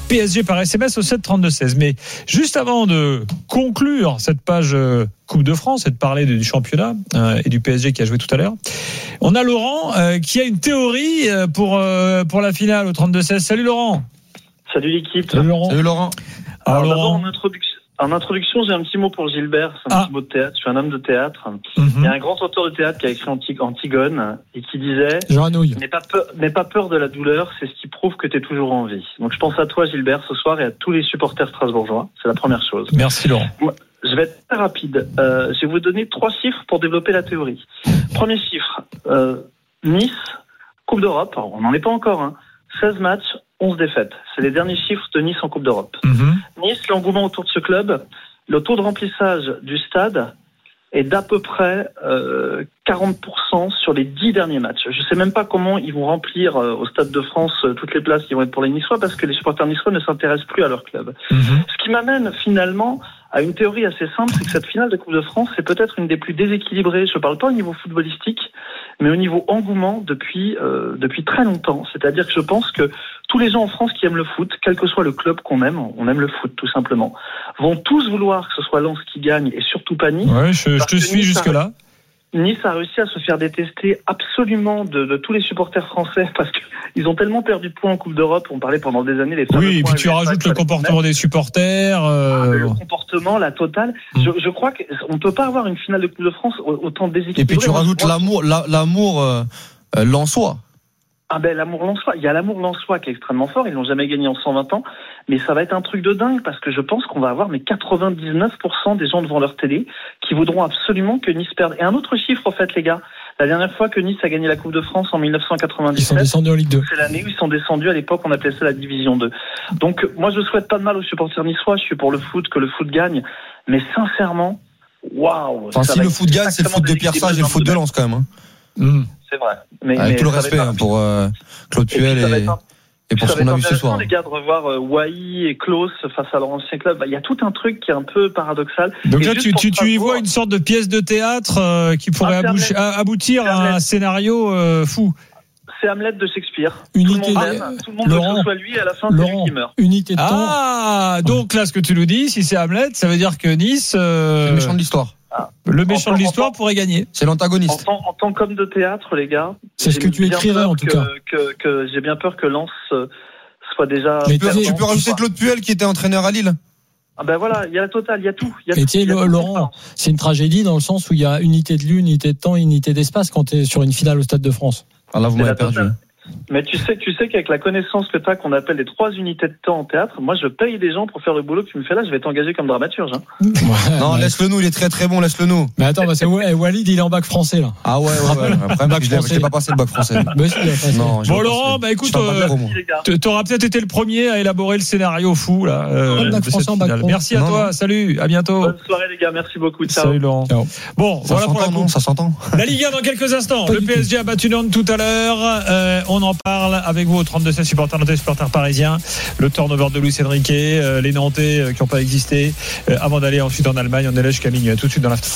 P S G par S M S au sept trente-deux seize. Mais juste avant de conclure cette page euh, Coupe de France et de parler du championnat euh, et du P S G qui a joué tout à l'heure, on a Laurent euh, qui a une théorie euh, pour, euh, pour la finale au trente-deux seize. Salut Laurent. Salut l'équipe. Salut Laurent. Salut Laurent. Alors, Alors, d'abord, Laurent. en introduction, en introduction, j'ai un petit mot pour Gilbert. C'est un Ah. petit mot de théâtre. Je suis un homme de théâtre. Mhm. Il y a un grand auteur de théâtre qui a écrit Antig- Antigone et qui disait Jean Anouilh. n'aie pas peur, n'aie pas peur de la douleur, c'est ce qui prouve que tu es toujours en vie. Donc je pense à toi Gilbert ce soir et à tous les supporters strasbourgeois. C'est la première chose. Merci Laurent. Je vais être très rapide. Euh, je vais vous donner trois chiffres pour développer la théorie. Premier chiffre, euh, Nice, Coupe d'Europe. Alors, on n'en est pas encore. Hein. seize matchs, onze défaites. C'est les derniers chiffres de Nice en Coupe d'Europe. Mhm. Nice, l'engouement autour de ce club, le taux de remplissage du stade est d'à peu près euh, quarante pour cent sur les dix derniers matchs. Je ne sais même pas comment ils vont remplir euh, au Stade de France euh, toutes les places qui vont être pour les Niçois parce que les supporters niçois ne s'intéressent plus à leur club. Mhm. Ce qui m'amène finalement à une théorie assez simple, c'est que cette finale de Coupe de France, c'est peut-être une des plus déséquilibrées. Je ne parle pas au niveau footballistique, mais au niveau engouement depuis euh, depuis très longtemps. C'est-à-dire que je pense que tous les gens en France qui aiment le foot, quel que soit le club qu'on aime, on aime le foot tout simplement, vont tous vouloir que ce soit Lens qui gagne et surtout pas Nice. Ouais, je, je Parce te que suis Nice a- jusque-là. Nice a réussi à se faire détester absolument de, de tous les supporters français parce qu'ils ont tellement perdu de points en Coupe d'Europe. On parlait pendant des années des fameux Oui, et points puis tu U E F A rajoutes qu'il le fallait comportement des supporters. euh, mettre. Le comportement, la totale. Je, je crois qu'on ne peut pas avoir une finale de Coupe de France autant déséquilibrée. Et puis tu rajoutes Moi, l'amour, la- l'amour euh, euh, lensois. Ah ben l'amour lensois, il y a l'amour lensois qui est extrêmement fort, ils l'ont jamais gagné en cent vingt ans, mais ça va être un truc de dingue parce que je pense qu'on va avoir mais quatre-vingt-dix-neuf pour cent des gens devant leur télé qui voudront absolument que Nice perde. Et un autre chiffre au fait les gars, la dernière fois que Nice a gagné la Coupe de France en dix-neuf cent quatre-vingt-dix-sept, Ils sont descendus en Ligue deux. c'est l'année où ils sont descendus, à l'époque on appelait ça la division deux. Donc moi je souhaite pas de mal aux supporters niçois, je suis pour le foot, que le foot gagne, mais sincèrement, waouh. Enfin, ça si va le être foot gagne, c'est le foot de Pierre déséquilibré Sage et le foot de Lens quand même. Hein. Mhm. C'est vrai. Mais, Avec mais tout le ça va respect être un- hein, pour euh, Claude Et puis, Puel ça va et, être un- et pour ça ce va qu'on a être vu ce intéressant, soir. les gars, de revoir euh, Wai et Klaus face à leur ancien club. Il y a tout un truc qui est un peu paradoxal. Donc Et là, juste tu, pour tu, tu y Strasbourg, vois une sorte de pièce de théâtre euh, qui pourrait Ah, c'est aboucher- Hamlet. à- aboutir C'est à un Hamlet. scénario euh, fou. C'est Hamlet de Shakespeare. Unité tout le monde de- aime, tout le monde veut que Laurent, ce soit lui, et à la fin, c'est lui Laurent, qui meurt. unité de temps. Ah, donc là, ce que tu nous dis, si c'est Hamlet, ça veut dire que Nice, euh, C'est le méchant de l'histoire. le méchant En de tant- l'histoire en tant- pourrait gagner. C'est En l'antagoniste. tant, en tant qu'homme de théâtre, les gars, C'est ce j'ai que tu bien écrirais, peur en tout que- cas. Que, que, j'ai bien peur que Lens euh, soit déjà. Mais Tu peux, tu sais, tu peux rajouter Claude Puel qui était entraîneur à Lille. Ah ben voilà, il y a la totale, il y a tout. Il y a Et tout, tu sais, il y a tout. Laurent, c'est une tragédie dans le sens où il y a unité de lieu, unité de temps, unité d'espace quand tu es sur une finale au Stade de France. Ah là, vous C'est m'avez la perdu. totale. Mais tu sais, tu sais qu'avec la connaissance que tu as, qu'on appelle les trois unités de temps en théâtre, moi je paye des gens pour faire le boulot que tu me fais là, je vais t'engager comme dramaturge. Hein. Non, mais, laisse-le nous, il est très très bon, laisse-le nous. mais attends, bah, c'est ouais, Walid, il est en bac français là. Ah ouais, ouais, ouais. Après, Bac je l'ai- je français. l'ai pas passé le bac français. Mais si, il a passé. Non, j'ai Bon pas Laurent, passé. bah écoute, Je parle pas de euh, promo. Merci les gars. tu auras peut-être été le premier à élaborer le scénario fou là. euh, Pas de bac de cette français en bac finale. pro. Merci à Non, toi, non. salut, à bientôt. Bonne soirée les gars, merci beaucoup. Ciao. Salut Laurent. Ciao. Bon, Ça voilà pour la s'entend, non, coupe. ça s'entend. La Ligue un dans quelques instants. Pas Le du P S G a battu Nantes tout à l'heure. Euh, on en parle avec vous au trente-deux seize, supporters nantais, supporters parisiens. Le turnover de Luis Enrique, euh, les Nantais euh, qui n'ont pas existé. Euh, avant d'aller ensuite en Allemagne, on est là jusqu'à minuit. Tout de suite dans la.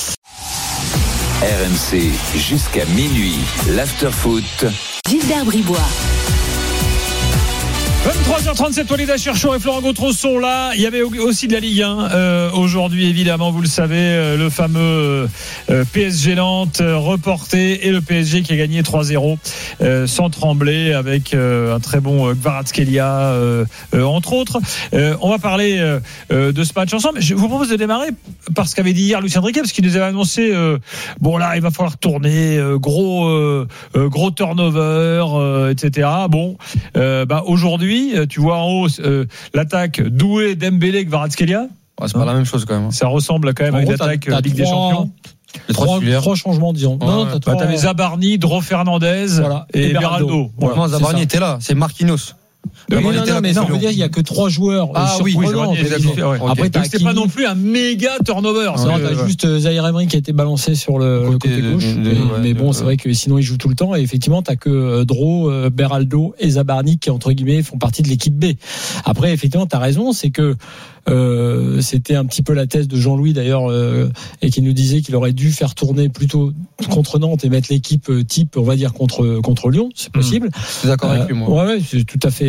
R M C jusqu'à minuit. L'afterfoot. Gilbert Bribois. vingt-trois heures trente-sept, Walid Acharchour et Florent Gautreau sont là. Il y avait aussi de la Ligue un euh, aujourd'hui, évidemment, vous le savez, euh, le fameux euh, P S G Nantes euh, reporté et le P S G qui a gagné trois zéro euh, sans trembler avec euh, un très bon euh, Kvaratskhelia euh, euh, entre autres. Euh, on va parler euh, euh, de ce match ensemble. Je vous propose de démarrer par ce qu'avait dit hier Luis Enrique, parce qu'il nous avait annoncé euh, bon là il va falloir tourner, euh, gros euh, euh, gros turnover, euh, et cetera. Bon, euh, bah aujourd'hui tu vois en haut euh, l'attaque Doué, Dembélé, Kvaratskhelia. Ouais, c'est pas la même chose quand même. Ça ressemble quand même En à une gros, t'as- attaque t'as Ligue des trois- Champions. Les trois Trois, titulaires. trois changements, disons. Ouais, non, non, ouais. t'as Bah, trois- t'avais Zabarni, Dro Fernandez Voilà. et, Et Beraldo. Beraldo. Voilà. Non, c'est Zabarni ça. était là, c'est Marquinhos. Oui, Zabarni non, était non, là, mais non, bien je veux sûr. dire, il n'y a que trois joueurs. Ah euh, oui, surprenants, Zabarni, entre guillemets. exactement. Ouais. Après, t'as Donc c'est pas Hakimi. non plus un méga turnover. Non, ça. Ouais, t'as ouais. juste euh, Zahir Emery qui a été balancé sur le, le Côté côté, de- gauche. de- de- mais, ouais, mais bon, de- c'est vrai que sinon il joue tout le temps. Et effectivement, t'as que euh, Dro, euh, Beraldo et Zabarni qui entre guillemets font partie de l'équipe B. Après, effectivement, t'as raison, c'est que euh, c'était un petit peu la thèse de Jean-Louis d'ailleurs, euh, et qui nous disait qu'il aurait dû faire tourner plutôt contre Nantes et mettre l'équipe euh, type, on va dire contre contre Lyon, c'est possible. Je suis d'accord avec lui, moi. Euh, ouais, ouais, c'est tout à fait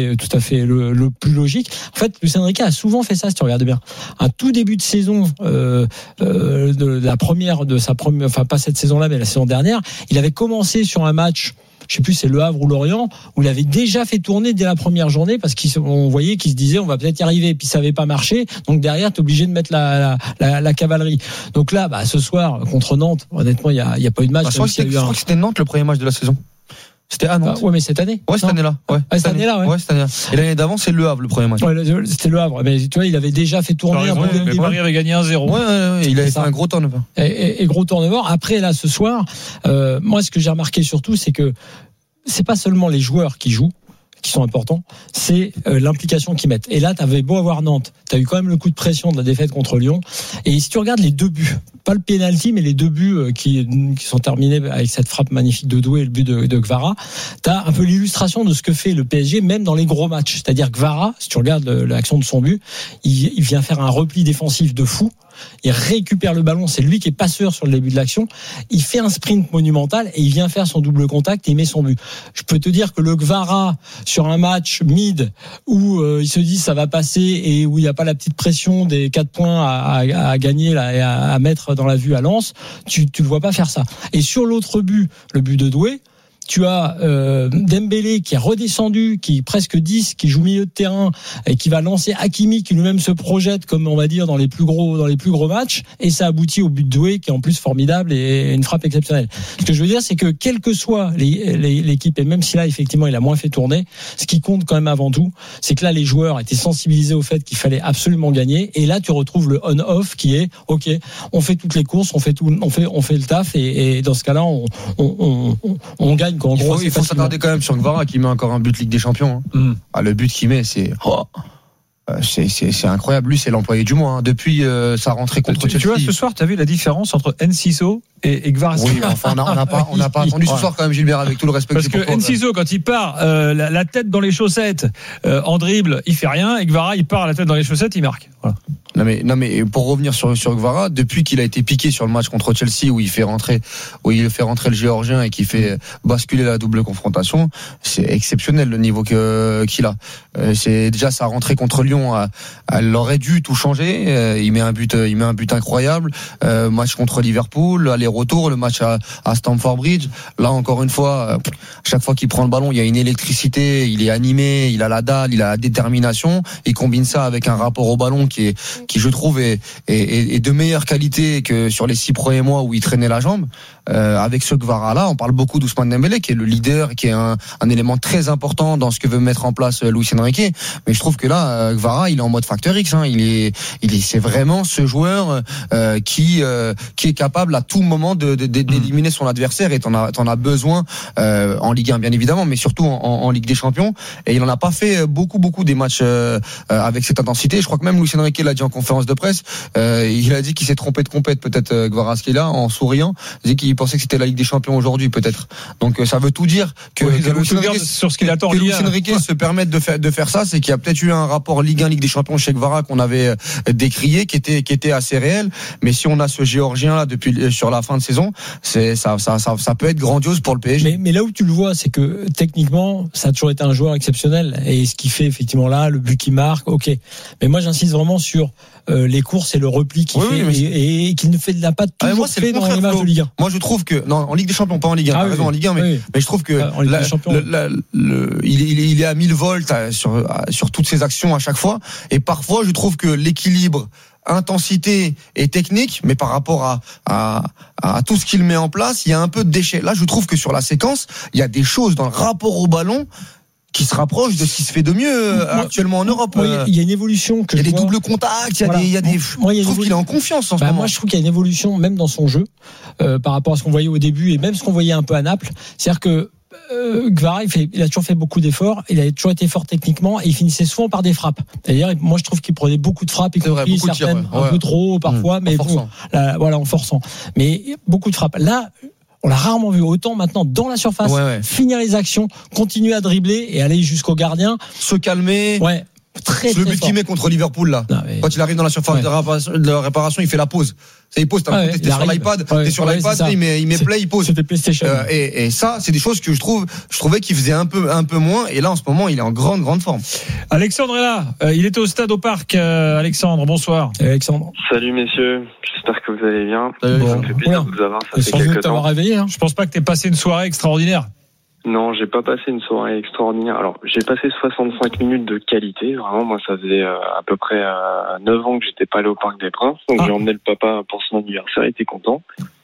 fait, tout à fait le, le plus logique. En fait, Luis Enrique a souvent fait ça, si tu regardes bien. Un tout début de saison, euh, euh, de la première, de sa première, enfin pas cette saison-là, mais la saison dernière, il avait commencé sur un match. Je sais plus, c'est Le Havre ou Lorient, où il avait déjà fait tourner dès la première journée parce qu'on voyait qu'il se disait on va peut-être y arriver, puis ça n'avait pas marché, donc derrière t'es obligé de mettre la, la, la, la cavalerie. Donc là, bah, ce soir contre Nantes, honnêtement, il y a, il y a pas eu de match. Bah, je crois que c'était, un... c'était Nantes le premier match de la saison. C'était à Nantes. Ah, ouais, mais cette année. Ouais, cette année-là. Ouais, ah, cette année-là, ouais. ouais. Cette année-là. Et l'année d'avant, c'est Le Havre le premier match. Ouais, c'était Le Havre. Mais tu vois, il avait déjà fait tourner. Raison, un mais Paris avait gagné un zéro. Ouais, ouais, ouais, il avait fait un gros turnover. Et, et, et gros turnover. Après, là, ce soir, euh, moi, ce que j'ai remarqué surtout, c'est que c'est pas seulement les joueurs qui jouent, qui sont importants, c'est euh, l'implication qu'ils mettent. Et là, t'avais beau avoir Nantes, t'as eu quand même le coup de pression de la défaite contre Lyon. Et si tu regardes les deux buts, pas le penalty, mais les deux buts euh, qui, qui sont terminés avec cette frappe magnifique de Doué et le but de, de Kvara, t'as un peu l'illustration de ce que fait le P S G, même dans les gros matchs. C'est-à-dire Kvara, si tu regardes le, l'action de son but, il, il vient faire un repli défensif de fou. Il récupère le ballon, c'est lui qui est passeur sur le début de l'action. Il fait un sprint monumental et il vient faire son double contact et il met son but. Je peux te dire que le Kvara sur un match mid où euh, il se dit ça va passer et où il n'y a pas la petite pression des quatre points à, à, à gagner là, et à, à mettre dans la vue à Lens, tu tu le vois pas faire ça. Et sur l'autre but, le but de Doué, tu as euh, Dembélé qui est redescendu, qui est presque dix, qui joue milieu de terrain et qui va lancer Hakimi qui lui-même se projette comme on va dire dans les plus gros dans les plus gros matchs et ça aboutit au but de Doué qui est en plus formidable et une frappe exceptionnelle. Ce que je veux dire c'est que quelle que soit les, les, l'équipe et même si là effectivement il a moins fait tourner, ce qui compte quand même avant tout, c'est que là les joueurs étaient sensibilisés au fait qu'il fallait absolument gagner et là tu retrouves le on-off qui est OK, on fait toutes les courses, on fait tout, on fait on fait le taf et, et dans ce cas-là on on, on, on, on gagne. Il faut, il faut s'attarder quand même sur Kvara qui met encore un but Ligue des Champions. Hein. Mm. Ah, le but qu'il met, c'est, oh, c'est, c'est, c'est incroyable. Lui, c'est l'employé du mois. Hein. Depuis euh, sa rentrée contre Chelsea. Tu vois, ce soir, tu as vu la différence entre Enciso et, et Kvara. Oui, enfin, on n'a on a pas, on a pas attendu ce soir quand même, Gilbert, avec tout le respect. Parce que, que Enciso, quand il part euh, la, la tête dans les chaussettes, euh, en dribble, il fait rien. Et Kvara, il part la tête dans les chaussettes, il marque. Voilà. Non mais non mais pour revenir sur sur Kvara, depuis qu'il a été piqué sur le match contre Chelsea où il fait rentrer où il fait rentrer le Géorgien et qui fait basculer la double confrontation, c'est exceptionnel le niveau que qu'il a. Euh, c'est déjà sa rentrée contre Lyon, euh, elle aurait dû tout changer. Euh, il met un but, il met un but incroyable. Euh, match contre Liverpool, aller-retour, le match à, à Stamford Bridge. Là encore une fois, euh, chaque fois qu'il prend le ballon, il y a une électricité, il est animé, il a la dalle, il a la détermination. Il combine ça avec un rapport au ballon qui est qui je trouve est, est, est de meilleure qualité que sur les six premiers mois où il traînait la jambe. Euh, avec ce Kvara là, on parle beaucoup d'Ousmane Dembélé qui est le leader, qui est un, un élément très important dans ce que veut mettre en place Luis Enrique. Mais je trouve que là, Kvara, il est en mode facteur X. Hein. Il est, il est, c'est vraiment ce joueur euh, qui, euh, qui est capable à tout moment de, de, de, d'éliminer son adversaire. Et t'en as, t'en as besoin euh, en Ligue un bien évidemment, mais surtout en, en Ligue des Champions. Et il en a pas fait beaucoup, beaucoup des matchs euh, avec cette intensité. Je crois que même Luis Enrique l'a dit en conférence de presse. Euh, il a dit qu'il s'est trompé de compète, peut-être Kvara, ce qu'il a en souriant. Il dit qu'il pensait que c'était la Ligue des Champions aujourd'hui, peut-être. Donc ça veut tout dire que, oui, que Luis Enrique, sur ce qu'il attend, que Luis Enrique se permette de faire de faire ça, c'est qu'il y a peut-être eu un rapport Ligue un Ligue des Champions chez Kvara qu'on avait décrié, qui était qui était assez réel. Mais si on a ce Géorgien là depuis sur la fin de saison, c'est ça ça ça, ça peut être grandiose pour le P S G. Mais, mais là où tu le vois, c'est que techniquement, ça a toujours été un joueur exceptionnel et ce qui fait effectivement là, le but qu'il marque, ok. Mais moi, j'insiste vraiment sur Euh, les courses et le repli qu'il oui, fait oui, et, et qu'il ne fait n'a pas toujours ah, moi, fait dans les matchs de Ligue un. Moi je trouve que non en Ligue des Champions, pas en Ligue un, ah, oui, raison, en Ligue un, mais, oui. mais je trouve que ah, la, le, la, le, il, est, il, est, il est à mille volts sur sur toutes ses actions à chaque fois et parfois je trouve que l'équilibre intensité et technique, mais par rapport à, à, à tout ce qu'il met en place, il y a un peu de déchet. Là, je trouve que sur la séquence, il y a des choses dans le rapport au ballon qui se rapproche de ce qui se fait de mieux moi, actuellement en Europe. Il y, y a une évolution que il y a des vois. doubles contacts, il y a voilà. des, il y a des. Moi, il y a je trouve qu'il est en confiance en ce bah, moment. Moi, je trouve qu'il y a une évolution même dans son jeu euh, par rapport à ce qu'on voyait au début et même ce qu'on voyait un peu à Naples. C'est-à-dire que euh, Kvara, il, fait, il a toujours fait beaucoup d'efforts, il a toujours été fort techniquement et il finissait souvent par des frappes. C'est-à-dire, moi, je trouve qu'il prenait beaucoup de frappes, y compris vrai, certaines tirs, ouais. un ouais. peu trop parfois, mmh, mais bon, là, voilà, en forçant. Mais beaucoup de frappes. Là. On l'a rarement vu autant maintenant dans la surface, ouais, ouais. finir les actions, continuer à dribbler et aller jusqu'au gardien. Se calmer. Ouais. Très, c'est très le but fort. qu'il met contre Liverpool là. Non, mais... Quand il arrive dans la surface ouais. de, réparation, de réparation, il fait la pause. Ça, il pose, t'as ouais, t'es sur arrive. l'iPad, ouais, t'es sur ouais, l'iPad, il met, il met play, il pose. C'était PlayStation. Euh, et, et ça, c'est des choses que je trouve, je trouvais qu'il faisait un peu, un peu moins. Et là, en ce moment, il est en grande, grande forme. Alexandre est là. Euh, il était au stade au parc. Euh, Alexandre, bonsoir. Alexandre. Salut messieurs. J'espère que vous allez bien. Salut, ça me fait plaisir de vous avoir. Ça fait sans quelques doute t'avoir temps. réveillé. Hein. Je pense pas que t'aies passé une soirée extraordinaire. Non, j'ai pas passé une soirée extraordinaire. Alors, j'ai passé soixante-cinq minutes de qualité. Vraiment, moi, ça faisait euh, à peu près euh, neuf ans que j'étais pas allé au Parc des Princes. Donc, ah. j'ai emmené le papa pour son anniversaire. Il était content.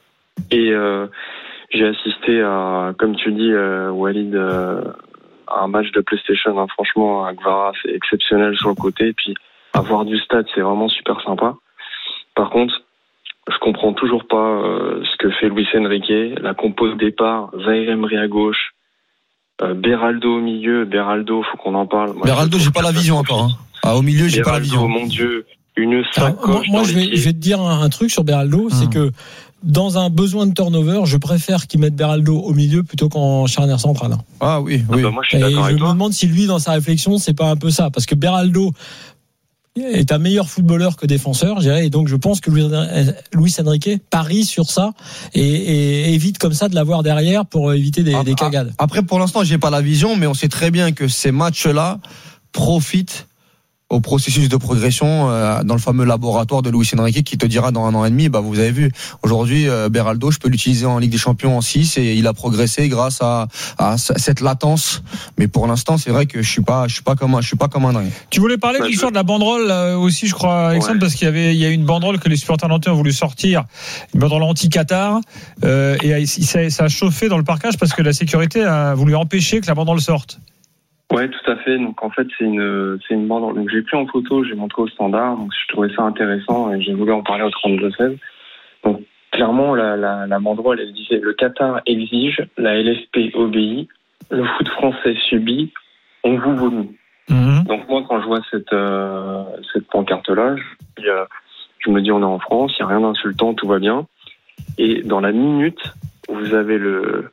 Et euh, j'ai assisté à, comme tu dis, euh, Walid, euh, à un match de PlayStation. Hein. Franchement, à Gvara, c'est exceptionnel sur le côté. Et puis, avoir du stade, c'est vraiment super sympa. Par contre, je comprends toujours pas euh, ce que fait Luis Enrique. La compo de départ, Zaïre Emery à gauche, euh, Beraldo au milieu. Beraldo, faut qu'on en parle. Moi, Beraldo, j'ai pas la vision encore. Hein. Ah, au milieu, j'ai Beraldo, pas la vision. Mon Dieu, une sacoche. Alors, moi, moi je, vais, je vais te dire un, un truc sur Beraldo, hum. c'est que dans un besoin de turnover, je préfère qu'il mette Beraldo au milieu plutôt qu'en charnière centrale. Ah oui, oui. Ah bah moi, je suis Et d'accord je avec me toi. demande si lui, dans sa réflexion, c'est pas un peu ça, parce que Beraldo est un meilleur footballeur que défenseur, je dirais, et donc je pense que Luis Enrique parie sur ça et, et évite comme ça de l'avoir derrière pour éviter des, des cagades. Après, pour l'instant, j'ai pas la vision, mais on sait très bien que ces matchs-là profitent au processus de progression euh, dans le fameux laboratoire de Luis Enrique qui te dira dans un an et demi, bah vous avez vu, aujourd'hui euh, Beraldo, je peux l'utiliser en Ligue des Champions en six et il a progressé grâce à, à cette latence. Mais pour l'instant, c'est vrai que je suis pas, je suis pas comme un, je suis pas comme un dingue. Tu voulais parler de l'histoire de la banderole euh, aussi, je crois, Alexandre, ouais. parce qu'il y avait, il y a une banderole que les supporters nantais ont voulu sortir, une banderole anti-Qatar, euh, et ça, ça a chauffé dans le parcage parce que la sécurité a voulu empêcher que la banderole sorte. Ouais, tout à fait. Donc en fait, c'est une c'est une banderole. Donc j'ai pris en photo, j'ai montré au standard. Donc je trouvais ça intéressant et j'ai voulu en parler au trente-deux seize. Donc clairement, la la, la banderole, elle disait le Qatar exige, la L F P obéit, le foot français subit, on vous vomit. Mmh. Donc moi, quand je vois cette euh, cette pancarte-là, je, euh, je me dis on est en France, il y a rien d'insultant, tout va bien. Et dans la minute, vous avez le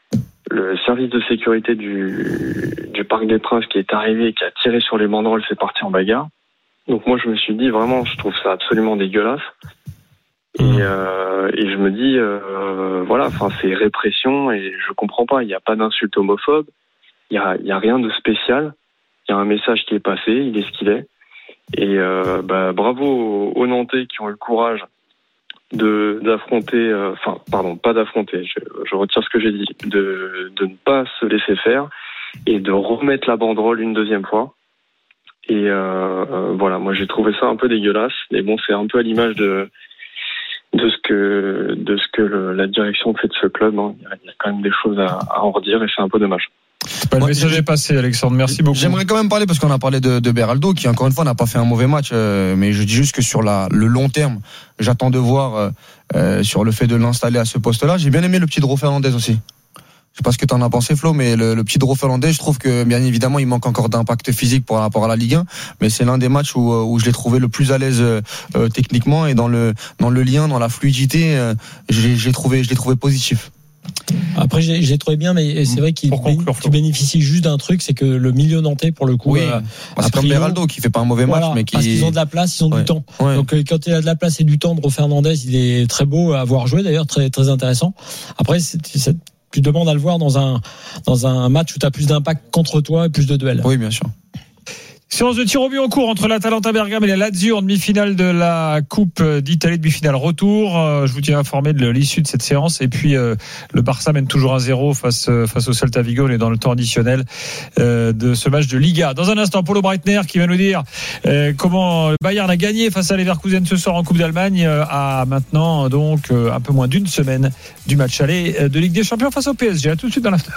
le service de sécurité du, du Parc des Princes qui est arrivé et qui a tiré sur les banderoles, c'est parti en bagarre. Donc moi je me suis dit vraiment, je trouve ça absolument dégueulasse. Et, euh, et je me dis euh, voilà, enfin c'est répression et je comprends pas. Il n'y a pas d'insulte homophobe, il y a, il y a rien de spécial. Il y a un message qui est passé, il est ce qu'il est. Et euh, bah, bravo aux, aux Nantais qui ont eu le courage de d'affronter, enfin euh, pardon, pas d'affronter, je, je retire ce que j'ai dit, de de ne pas se laisser faire et de remettre la banderole une deuxième fois. Et euh, euh, voilà, moi j'ai trouvé ça un peu dégueulasse, mais bon, c'est un peu à l'image de de ce que de ce que le, la direction fait de ce club. Hein. Il y a quand même des choses à, à en redire et c'est un peu dommage. Le ouais, message est passé, Alexandre. Merci beaucoup. J'aimerais quand même parler parce qu'on a parlé de, de Beraldo qui encore une fois n'a pas fait un mauvais match, euh, mais je dis juste que sur la, le long terme, j'attends de voir euh, sur le fait de l'installer à ce poste-là. J'ai bien aimé le petit Dro Fernandez aussi. Je sais pas ce que t'en as pensé, Flo, mais le, le petit Dro Fernandez, je trouve que bien évidemment il manque encore d'impact physique par rapport à la Ligue un, mais c'est l'un des matchs où, où je l'ai trouvé le plus à l'aise euh, techniquement et dans le dans le lien, dans la fluidité, euh, j'ai, j'ai trouvé je l'ai trouvé positif. Après, j'ai, j'ai trouvé bien, mais c'est vrai qu'il bé- bénéficie juste d'un truc, c'est que le milieu nantais, pour le coup, oui, euh, c'est comme Beraldo qui fait pas un mauvais voilà, match, mais qui parce qu'ils ont de la place, ils ont ouais. du temps. Ouais. Donc, quand il a de la place et du temps, Dro Fernandez, il est très beau à voir jouer, d'ailleurs, très très intéressant. Après, c'est, c'est, tu demandes à le voir dans un dans un match où tu as plus d'impact contre toi et plus de duels. Oui, bien sûr. Séance de tir au but en cours entre l'Atalanta Bergame et la Lazio en demi-finale de la Coupe d'Italie, demi-finale retour. Je vous tiens informé de l'issue de cette séance. Et puis, euh, le Barça mène toujours un zéro face, face au Celta Vigo. On est dans le temps additionnel euh, de ce match de Liga. Dans un instant, Paulo Breitner qui va nous dire euh, comment le Bayern a gagné face à Leverkusen ce soir en Coupe d'Allemagne euh, à maintenant donc euh, un peu moins d'une semaine du match aller de Ligue des Champions face au P S G. À tout de suite dans l'after.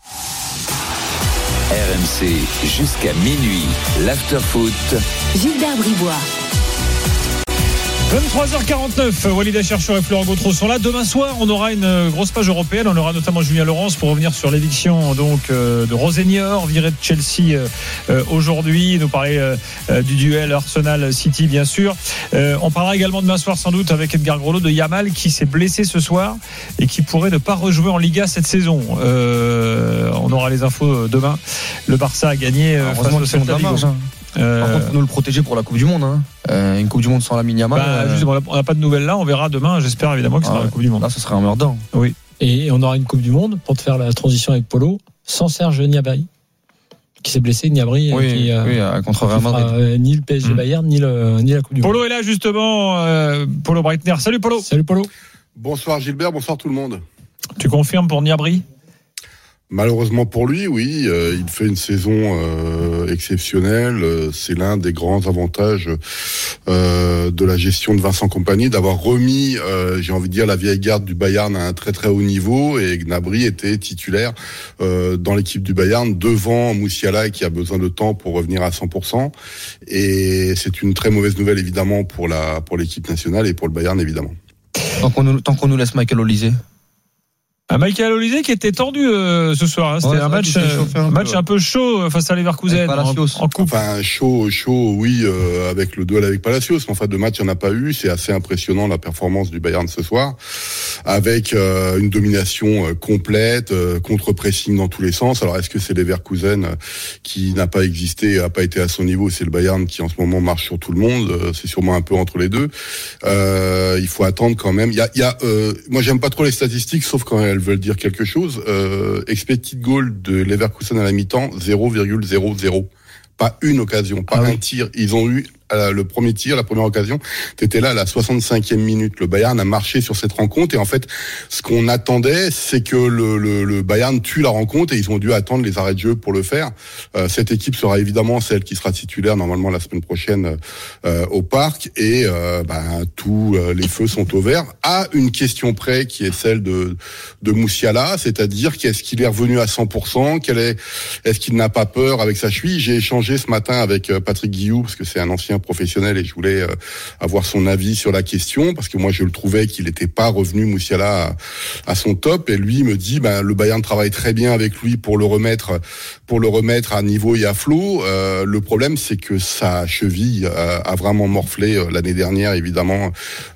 R M C jusqu'à minuit, l'after-foot. Gilbert Bribois. vingt-trois heures quarante-neuf, Walid Acharchour et Florent Gautreau sont là. Demain soir, on aura une grosse page européenne. On aura notamment Julien Laurence pour revenir sur l'éviction donc de Rosenior, viré de Chelsea euh, aujourd'hui. Nous parler euh, du duel Arsenal-City, bien sûr. Euh, on parlera également demain soir sans doute avec Edgar Groslo de Yamal qui s'est blessé ce soir et qui pourrait ne pas rejouer en Liga cette saison. Euh, on aura les infos demain. Le Barça a gagné euh, face au Celta Vigo. Euh... Par contre, faut nous le protéger pour la Coupe du Monde. Hein. Euh, une Coupe du Monde sans Lamine Yamal. Bah, euh... justement, on n'a pas de nouvelles là. On verra demain. J'espère évidemment que ça ah, sera la Coupe du Monde. Là, ce sera un mordant. Oui. Et on aura une Coupe du Monde pour te faire la transition avec Polo sans Serge Gnabry qui s'est blessé, Gnabry oui, qui, euh, oui, contre Real Madrid. Euh, ni le P S G mmh. Bayern ni, le, ni la Coupe du Polo Monde. Polo est là justement. Euh, Polo Breitner. Salut Polo. Salut Polo. Bonsoir Gilbert, bonsoir tout le monde. Tu confirmes pour Gnabry? Malheureusement pour lui, oui, euh, il fait une saison euh, exceptionnelle. Euh, c'est l'un des grands avantages euh, de la gestion de Vincent Kompany, d'avoir remis, euh, j'ai envie de dire, la vieille garde du Bayern à un très très haut niveau. Et Gnabry était titulaire euh, dans l'équipe du Bayern devant Musiala, qui a besoin de temps pour revenir à cent pour cent. Et c'est une très mauvaise nouvelle évidemment pour la pour l'équipe nationale et pour le Bayern évidemment. Tant qu'on nous, tant qu'on nous laisse Michael Olise. Un Michael Olise qui était tordu euh, ce soir. Hein. C'était ouais, un match, un, un match peu, un peu chaud face à Leverkusen en, en coupe. Enfin chaud, chaud, oui, euh, avec le duel avec Palacios. En fait, de match, il n'y en a pas eu. C'est assez impressionnant la performance du Bayern ce soir, avec euh, une domination euh, complète, euh, contre-pressing dans tous les sens. Alors, est-ce que c'est Leverkusen euh, qui n'a pas existé, n'a pas été à son niveau? C'est le Bayern qui en ce moment marche sur tout le monde. Euh, c'est sûrement un peu entre les deux. Euh, il faut attendre quand même. Il y a, il y a. Euh, moi, j'aime pas trop les statistiques, sauf quand elles veulent dire quelque chose. Euh, expected goal de Leverkusen à la mi-temps, zéro virgule zéro zéro. Pas une occasion, pas ah un oui. tir. Ils ont eu euh, le premier tir, la première occasion. T'étais là à la soixante-cinquième minute. Le Bayern a marché sur cette rencontre et en fait, ce qu'on attendait, c'est que le, le, le Bayern tue la rencontre et ils ont dû attendre les arrêts de jeu pour le faire. Euh, cette équipe sera évidemment celle qui sera titulaire normalement la semaine prochaine euh, au Parc et euh, ben, tous euh, les feux sont au vert. À une question près qui est celle de de Musiala, c'est-à-dire qu'est-ce qu'il est revenu à cent pour cent, quel est est-ce qu'il n'a pas peur avec sa cheville. J'ai échangé ce matin avec Patrick Guillou parce que c'est un ancien professionnel et je voulais euh, avoir son avis sur la question parce que moi je le trouvais qu'il n'était pas revenu Musiala à, à son top et lui me dit ben le Bayern travaille très bien avec lui pour le remettre pour le remettre à niveau et à flot. Euh, le problème c'est que sa cheville a, a vraiment morflé euh, l'année dernière évidemment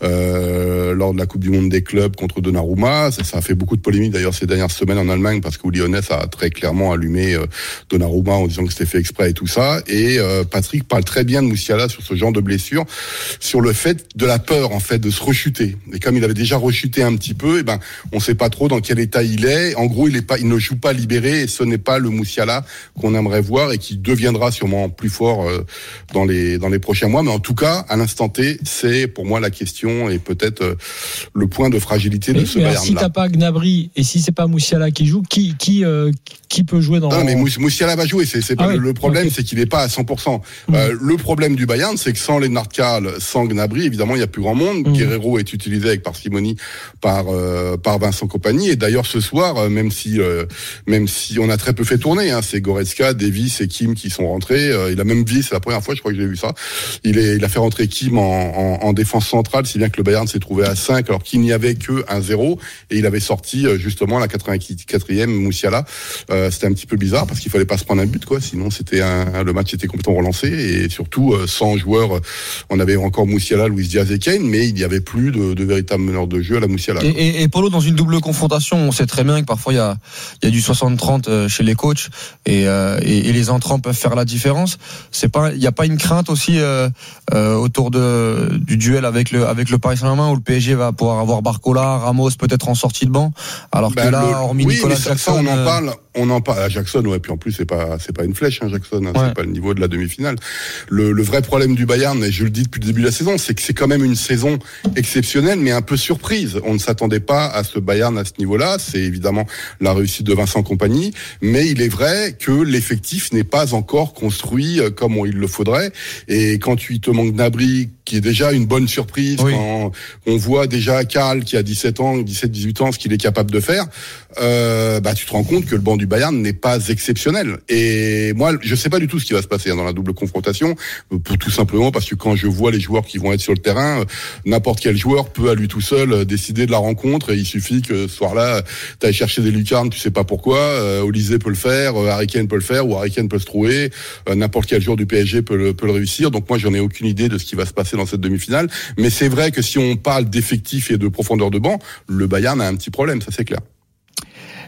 euh, lors de la Coupe du Monde des clubs contre Donnarumma. Ça, ça a fait beaucoup de polémiques d'ailleurs ces dernières semaines en Allemagne parce que Uli Hoeneß a très clairement allumé euh, Donnarumma en disant que c'était fait exprès et tout ça. Et euh, Patrick parle très bien de Musiala sur ce genre de blessure, sur le fait de la peur en fait de se rechuter. Et comme il avait déjà rechuté un petit peu, et ben on sait pas trop dans quel état il est. En gros, il est pas, il ne joue pas libéré et ce n'est pas le Musiala qu'on aimerait voir et qui deviendra sûrement plus fort euh, dans les dans les prochains mois. Mais en tout cas, à l'instant T, c'est pour moi la question et peut-être euh, le point de fragilité mais, de ce Bayern-là. Si t'as pas Gnabry et si c'est pas Musiala qui joue, qui qui euh, qui peut jouer dans? Non, mais Musiala va jouer. C'est, c'est pas ah le, oui. le problème, okay. c'est qu'il est pas à cent pour cent. Mmh. Euh, le problème du Bayern, c'est que sans Lennart Karl, sans Gnabry, évidemment, il y a plus grand monde. Mmh. Guerreiro est utilisé avec parcimonie par euh, par Vincent Kompany. Et d'ailleurs, ce soir, euh, même si euh, même si on a très peu fait tourner, hein, c'est Goretzka, Davis et Kim qui sont rentrés. Euh, il a même vu, c'est la première fois, je crois que j'ai vu ça. Il est, il a fait rentrer Kim en, en, en défense centrale, si bien que le Bayern s'est trouvé à cinq, alors qu'il n'y avait que un zéro. Et il avait sorti euh, justement à la quatre-vingt-quatrième Musiala. Euh, c'était un petit peu bizarre parce qu'il fallait pas se prendre un but, quoi. Sinon, c'était un, le match était complètement relancé et surtout euh, sans joueurs. On avait encore Musiala, Luis Diaz et Kane, mais il n'y avait plus de, de véritables meneurs de jeu à la Musiala. Et, et, et Polo, dans une double confrontation, on sait très bien que parfois il y a, il y a du soixante trente chez les coachs et, euh, et, et les entrants peuvent faire la différence. C'est pas, il n'y a pas une crainte aussi euh, euh, autour de du duel avec le avec le Paris Saint-Germain où le P S G va pouvoir avoir Barcola, Ramos peut-être en sortie de banc, alors bah, que là, le, hormis oui, Nicolas mais ça, Jackson, ça, on en parle. On en parle à Jackson, ouais. Puis en plus, c'est pas, c'est pas une flèche, hein, Jackson. Hein, ouais. C'est pas le niveau de la demi-finale. Le, le vrai problème du Bayern, et je le dis depuis le début de la saison, c'est que c'est quand même une saison exceptionnelle, mais un peu surprise. On ne s'attendait pas à ce Bayern à ce niveau-là. C'est évidemment la réussite de Vincent Kompany, mais il est vrai que l'effectif n'est pas encore construit comme il le faudrait. Et quand tu te manques Gnabry, qui est déjà une bonne surprise, oui. Quand on voit déjà Karl qui a dix-sept ans, dix-sept, dix-huit ans, ce qu'il est capable de faire, euh, bah tu te rends compte que le banc du Bayern n'est pas exceptionnel. Et moi, je sais pas du tout ce qui va se passer dans la double confrontation, pour tout simplement parce que quand je vois les joueurs qui vont être sur le terrain, n'importe quel joueur peut à lui tout seul décider de la rencontre. Et il suffit que ce soir-là, tu ailles chercher des lucarnes, tu sais pas pourquoi. Euh, Olise peut le faire, euh, Harry Kane peut le faire, ou Harry Kane peut se trouver. Euh, n'importe quel joueur du P S G peut le, peut le réussir. Donc moi, j'en ai aucune idée de ce qui va se passer dans cette demi-finale. Mais c'est vrai que si on parle d'effectifs et de profondeur de banc, le Bayern a un petit problème, ça c'est clair.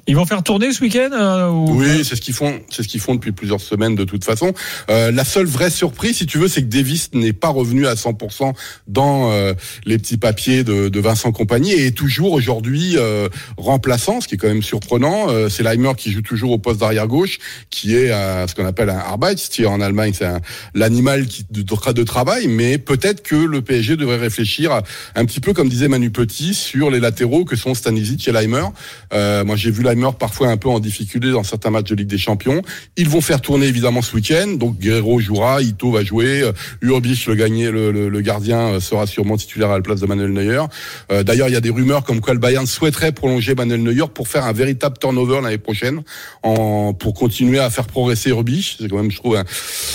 Ils vont faire tourner ce week-end euh, ou... Oui, c'est ce qu'ils font, c'est ce qu'ils font depuis plusieurs semaines de toute façon. Euh, la seule vraie surprise, si tu veux, c'est que Davis n'est pas revenu à cent pour cent dans euh, les petits papiers de, de Vincent Kompany et est toujours aujourd'hui euh, remplaçant, ce qui est quand même surprenant. Euh, c'est Leimer qui joue toujours au poste d'arrière gauche, qui est euh, ce qu'on appelle un Arbeitstier en Allemagne, c'est un, l'animal qui, de, de travail. Mais peut-être que le P S G devrait réfléchir à, un petit peu comme disait Manu Petit sur les latéraux que sont Stanisic et Leimer. Euh, moi, j'ai vu Leimer parfois un peu en difficulté dans certains matchs de Ligue des Champions. Ils vont faire tourner évidemment ce week-end. Donc Guerrero jouera, Ito va jouer, euh, Urbich le gagné, le, le, le gardien sera sûrement titulaire à la place de Manuel Neuer. Euh, d'ailleurs, il y a des rumeurs comme quoi le Bayern souhaiterait prolonger Manuel Neuer pour faire un véritable turnover l'année prochaine, en pour continuer à faire progresser Urbich. C'est quand même, je trouve, un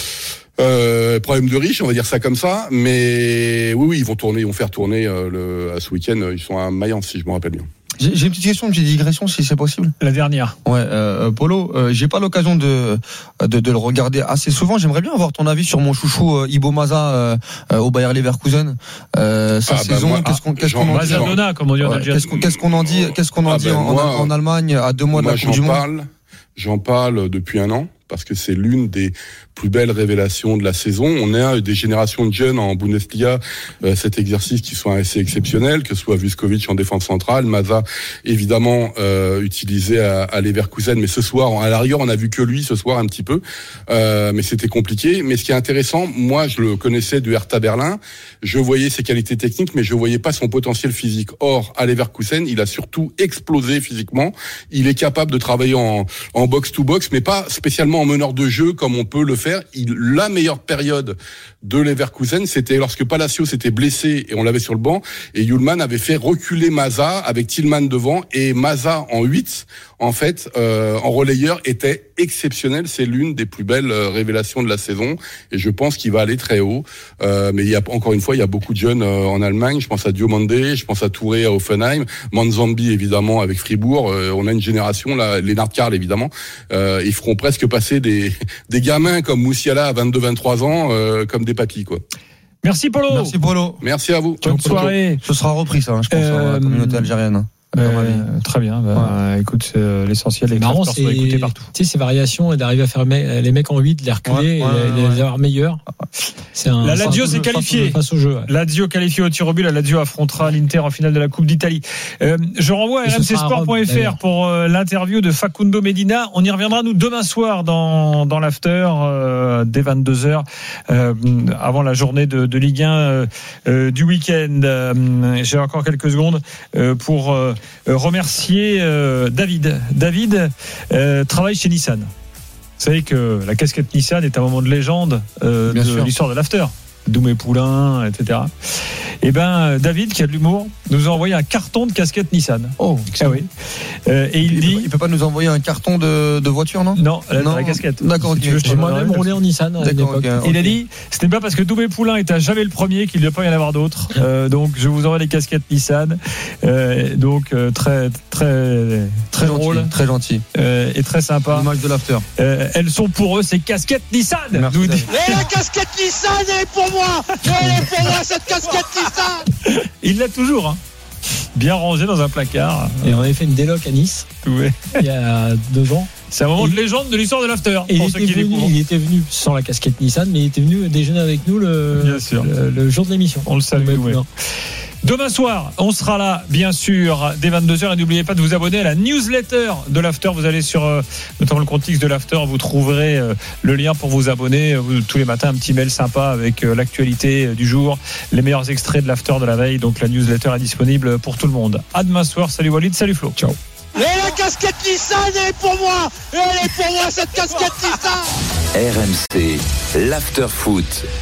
Euh, problème de riche, on va dire ça comme ça, mais oui, oui, ils vont tourner, ils vont faire tourner euh, le, à ce week-end. Ils sont à Mayence, si je me rappelle bien. J'ai, j'ai une petite question, une petite digression, si c'est possible. La dernière. Ouais, euh, Polo, euh, j'ai pas l'occasion de, de de le regarder assez souvent. J'aimerais bien avoir ton avis sur mon chouchou euh, Ibo Maza euh, euh, au Bayer Leverkusen. Euh, sa ah, saison, bah moi, qu'est-ce qu'on, qu'est-ce qu'on en dit Mazadona, comme on dit en ouais, qu'est-ce qu'on, qu'est-ce qu'on en dit, qu'est-ce qu'on en ah, dit ben, en, moi, en Allemagne à deux mois de la Coupe du Monde. Parle, j'en parle depuis un an parce que c'est l'une des plus belles révélations de la saison. On a des générations de jeunes en Bundesliga, euh, cet exercice qui sont assez exceptionnels, que ce soit Vuskovic en défense centrale, Maza évidemment euh, utilisé à, à Leverkusen, mais ce soir, à la rigueur, on a vu que lui ce soir un petit peu, euh, mais c'était compliqué. Mais ce qui est intéressant, moi je le connaissais de Hertha Berlin, je voyais ses qualités techniques, mais je voyais pas son potentiel physique. Or, à Leverkusen, il a surtout explosé physiquement. Il est capable de travailler en, en box-to-box, mais pas spécialement en meneur de jeu comme on peut le faire. Il, la meilleure période de Leverkusen, c'était lorsque Palacios s'était blessé et on l'avait sur le banc, et Hjulmand avait fait reculer Maza avec Tillman devant, et Maza en huit, en fait, euh, en relayeur, était exceptionnel. C'est l'une des plus belles euh, révélations de la saison, et je pense qu'il va aller très haut. Euh, mais il y a encore une fois, il y a beaucoup de jeunes euh, en Allemagne. Je pense à Diomandé, je pense à Touré à Hoffenheim, Manzambi évidemment avec Fribourg. Euh, on a une génération là, Lennart Karl évidemment. Euh, ils feront presque passer des des gamins comme Moussiala à vingt-deux vingt-trois ans euh, comme des papis quoi. Merci Polo. Merci Polo. Merci à vous. Bonne soirée. Ce sera repris ça, hein, je pense, euh, dans la communauté algérienne. Euh, très bien. Bah, ouais. Écoute, euh, l'essentiel est marrant, c'est écouter partout. Tu sais, ces variations et d'arriver à faire les mecs en huit, de les reculer, ouais, ouais, et les, ouais. les avoir meilleurs. C'est un, la Lazio s'est qualifiée. Face au jeu. Ouais. Lazio qualifiée au tir au but. La Lazio affrontera l'Inter en finale de la Coupe d'Italie. Euh, je renvoie à r m c sport point f r pour euh, l'interview de Facundo Medina. On y reviendra nous demain soir dans dans l'after euh, dès vingt-deux heures euh, avant la journée de, de Ligue un euh, du week-end. Euh, j'ai encore quelques secondes euh, pour euh, remercier euh, David. David euh, travaille chez Nissan. Vous savez que la casquette Nissan est un moment de légende euh, de sûr. l'histoire de l'after. Doumé Poulain, et cetera. Et ben David, qui a de l'humour, nous a envoyé un carton de casquette Nissan. Oh, ah oui. Euh, et il, il dit, peut, il peut pas nous envoyer un carton de, de voiture, non? Non, la, non. la casquette. D'accord. Si okay. J'ai moi-même roulé en Nissan. À l'époque. Okay, okay. Il a dit, ce n'est pas parce que Doumé Poulain était jamais le premier qu'il ne doit pas y en avoir d'autres. Euh, donc je vous envoie les casquettes Nissan. Euh, donc euh, très très très drôle, gentil, très gentil euh, et très sympa. L'image de l'after. Euh, elles sont pour eux ces casquettes Nissan. Merci, nous dit. Et la casquette Nissan elle est pour moi. Elle est pour moi cette casquette Nissan. Il l'a toujours, hein. Bien rangé dans un placard. Et on avait fait une déloc à Nice ouais. il y a deux ans. C'est un moment et de légende de l'histoire de l'after. Et pour il, ceux était qui venu, il était venu sans la casquette Nissan, mais il était venu déjeuner avec nous le, le, le jour de l'émission. On le salue. Ouais. Demain soir, on sera là, bien sûr, dès vingt-deux heures. Et n'oubliez pas de vous abonner à la newsletter de l'After. Vous allez sur, euh, notamment le compte X de l'After, vous trouverez euh, le lien pour vous abonner. Vous, tous les matins, un petit mail sympa avec euh, l'actualité euh, du jour, les meilleurs extraits de l'After de la veille. Donc la newsletter est disponible pour tout le monde. À demain soir. Salut Walid, salut Flo. Ciao. Et la casquette Nissan, elle est pour moi. Elle est pour moi, cette casquette Nissan. R M C, l'After Foot.